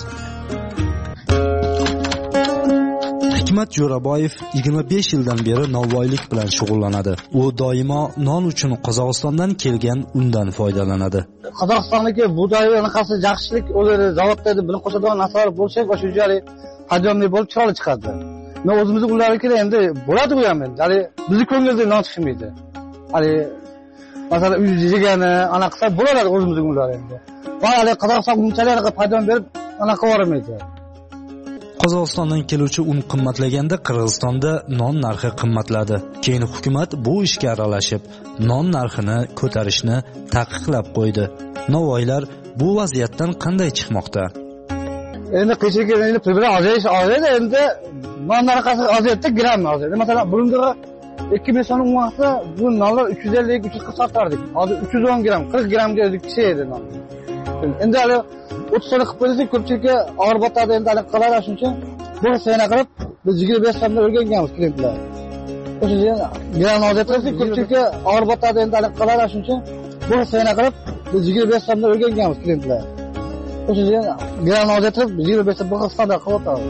Hikmat Jo'raboyev yigirma besh yildan beri novvoylik bilan shug'ullanadi. U doimo non uchun Qozog'istondan kelgan undan foydalanadi. Qozog'istonniki buğday anaqasi yaxshilik o'ladi, zavodda bilan qo'shadigan narsalar bo'lsa, o'sha joyli hajomli bo'lib chiroyli chiqadi. Men o'zimizni ularnikida endi bo'ladi bu ham endi. Ya'ni bizni ko'ngilda non chiqmaydi. Hali masalan uy yegani anaqasi bo'ladi o'zimizning ular endi. Va hali Qozog'iston bunchalik foydan berib anaqa o'rmaydi. Qozog'istondan keluvchi un qimmatlaganda Qirg'izistonda non narxi qimmatladi. Keyin hukumat bu ishga aralashib, non narxini ko'tarishni taqiqlab qo'ydi. Novvoylar bu vaziyatdan qanday chiqmoqda? Endi qishga endi pul ozayish ozaydi, endi non narxi ozaydi, gram ozaydi. Masalan, burunga ikki ming so'm vaqtda bu nonlar uch yuz ellik uch yuz qirq sotardik. Hozir uch yuz o'n gram, qirq gramga kishiydi non. Endi hali o'ttiz so'm qilib qo'ysak, ko'pchilikka og'ir botadi, endi hali qalar shuning uchun bu sena qilib biz yigirma besh so'mdan o'rganganmiz klientlar. O'sha gram ozaytirsak, ko'pchilikka og'ir botadi, endi hali qalar shuning uchun bu sena qilib biz yigirma besh so'mdan o'rganganmiz klientlar. O'sha gram ozaytirib yigirma besh so'm bu standart qilib o'tadi.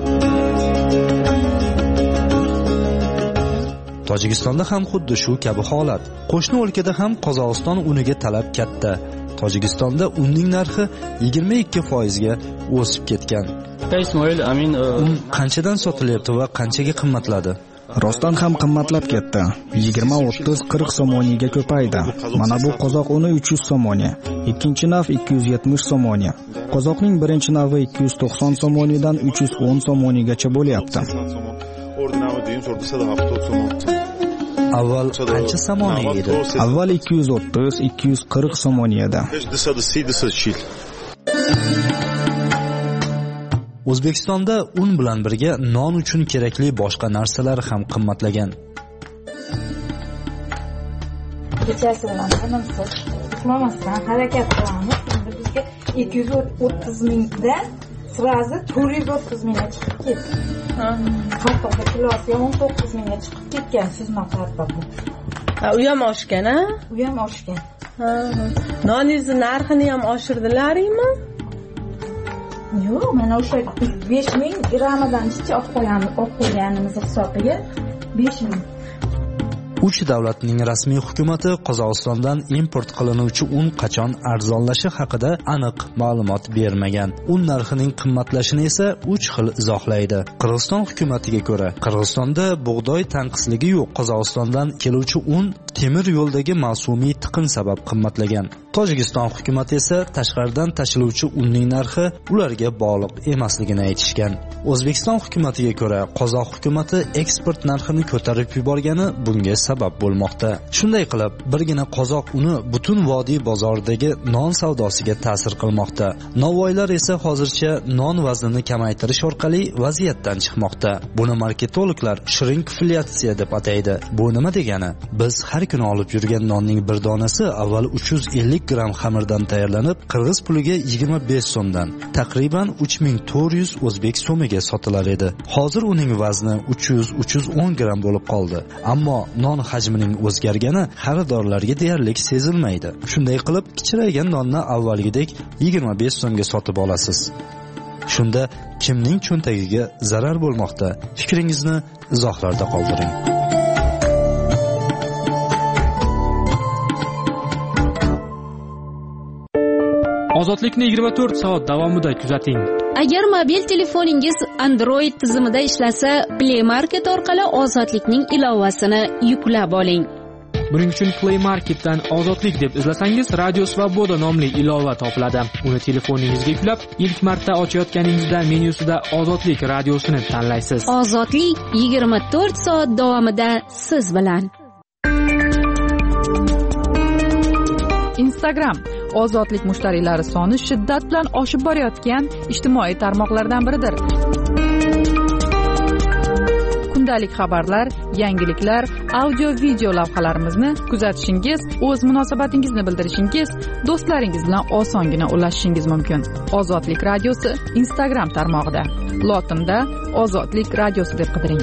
Tojikistonda ham xuddi shu kabi holat. Qo'shni o'lkada ham Qozog'iston uniga talab katta. Tojikistonda unning narxi yigirma ikki foiz ga o'sib ketgan. Ismoil Amin un qanchadan sotilyapti va qanchaga qimmatladi? Rostdan ham qimmatlab ketdi. yigirma, o'ttiz, qirq somoniga ko'paydi. Mana bu qozoq uni uch yuz somoniya, ikkinchi nav ikki yuz yetmish somoniya. Qozoqning birinchi navi ikki yuz to'qson somoniyadan uch yuz o'n somonigacha bo'lyapti. Avval qancha somoniya edi? Avval ikki yuz o'ttiz, ikki yuz qirq somoniyada. O'zbekistonda un bilan birga non uchun kerakli boshqa narsalar ham qimmatlagan. Kechasi bilan tinimsiz uxlamasdan harakat qilamiz. Endi bizga ikki yuz o'ttiz mingdan sirazi to'rt yuz o'ttiz mingga chiqib ketdi. Kartoshka kilosi o'n to'qqiz mingga chiqib ketgan suzma kartoshka. Ha, u ham oshgan, ha? U ham oshgan. Ha. Noningizni narxini ham oshirdilaringmi? Yo'q, mana o'sha besh ming gramidan ichcha olib qo'yamiz, olib qo'yganimiz hisobiga besh ming. Uch davlatning rasmiy hukumati Qozog'istondan import qilinuvchi un qachon arzonlashi haqida aniq ma'lumot bermagan. Un narxining qimmatlashini esa uch xil izohlaydi. Qirg'iziston hukumatiga ko'ra, Qirg'izistonda bug'doy tanqisligi yo'q. Qozog'istondan keluvchi un temir yo'ldagi mavsumiy tiqin sabab qimmatlagan. Tojikiston hukumati esa tashqaridan tashiluvchi unning narxi ularga bog'liq emasligini aytishgan. O'zbekiston hukumatiga ko'ra, Qozoq hukumati eksport narxini ko'tarib yuborgani bunga sabab bo'lmoqda. Shunday qilib, birgina qozoq uni butun vodiy bozoridagi non savdosiga ta'sir qilmoqda. Novvoylar esa hozircha non vaznini kamaytirish orqali vaziyatdan chiqmoqda. Buni marketologlar shrinkflyatsiya deb ataydi. Bu nima degani? Biz har kuni olib yurgan nonning bir donasi avval uch yuz ellik gram xamirdan tayyorlanib, qirg'iz puliga yigirma besh so'mdan, taqriban uch ming to'rt yuz o'zbek so'miga sotilar edi. Hozir uning vazni uch yuz uch yuz o'n gram bo'lib qoldi. Ammo non hajmining o'zgargani xaridorlarga deyarli sezilmaydi. Shunday qilib, kichraygan nonni avvalgidek yigirma besh so'mga sotib olasiz. Shunda kimning cho'ntagiga zarar bo'lmoqda? Fikringizni izohlarda qoldiring. Ozodlikni yigirma to'rt soat davomida kuzating. Agar mobil telefoningiz Android tizimida ishlasa, Play Market orqali Ozodlikning ilovasini yuklab oling. Buning uchun Play Marketdan Ozodlik deb izlasangiz, Radio Svoboda nomli ilova topiladi. Uni telefoningizga yuklab, ilk marta ochayotganingizda menyusida Ozodlik radiosini tanlaysiz. Ozodlik yigirma to'rt soat davomida siz bilan. Instagram Ozodlik mushtariylari soni shiddat bilan oshib borayotgan ijtimoiy tarmoqlardan biridir. Kundalik xabarlar, yangiliklar, audio video lavhalarimizni kuzatishingiz, o'z munosabatingizni bildirishingiz, do'stlaringiz bilan osongina ulashishingiz mumkin. Ozodlik radiosi Instagram tarmog'ida. Lotinda Ozodlik radiosi deb qidiring.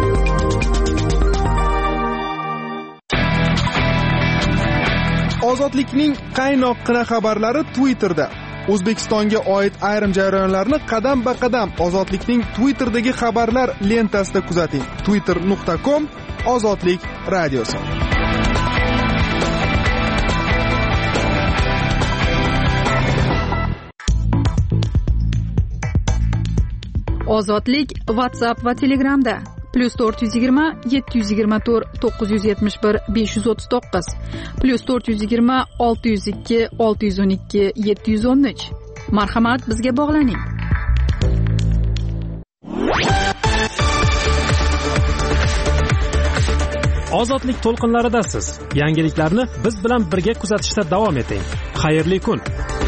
Ozodlikning qaynoqqina xabarlari Twitterda. O'zbekistonga oid ayrim jarayonlarni qadam-ba-qadam Ozodlikning Twitterdagi xabarlar lentasida kuzating. twitter nuqta com Ozodlik radiosi. Ozodlik WhatsApp va Telegramda plus to'rt yuz yigirma yetti yuz yigirma to'rt to'qqiz yuz yetmish bir besh yuz o'ttiz to'qqiz plus to'rt yuz yigirma olti yuz ikki olti yuz o'n ikki yetti yuz o'n uch. Marhamat, bizga bog'laning. Ozodlik to'lqinlaridasiz. Yangiliklarni biz bilan birga kuzatishda davom eting. Xayrli kun.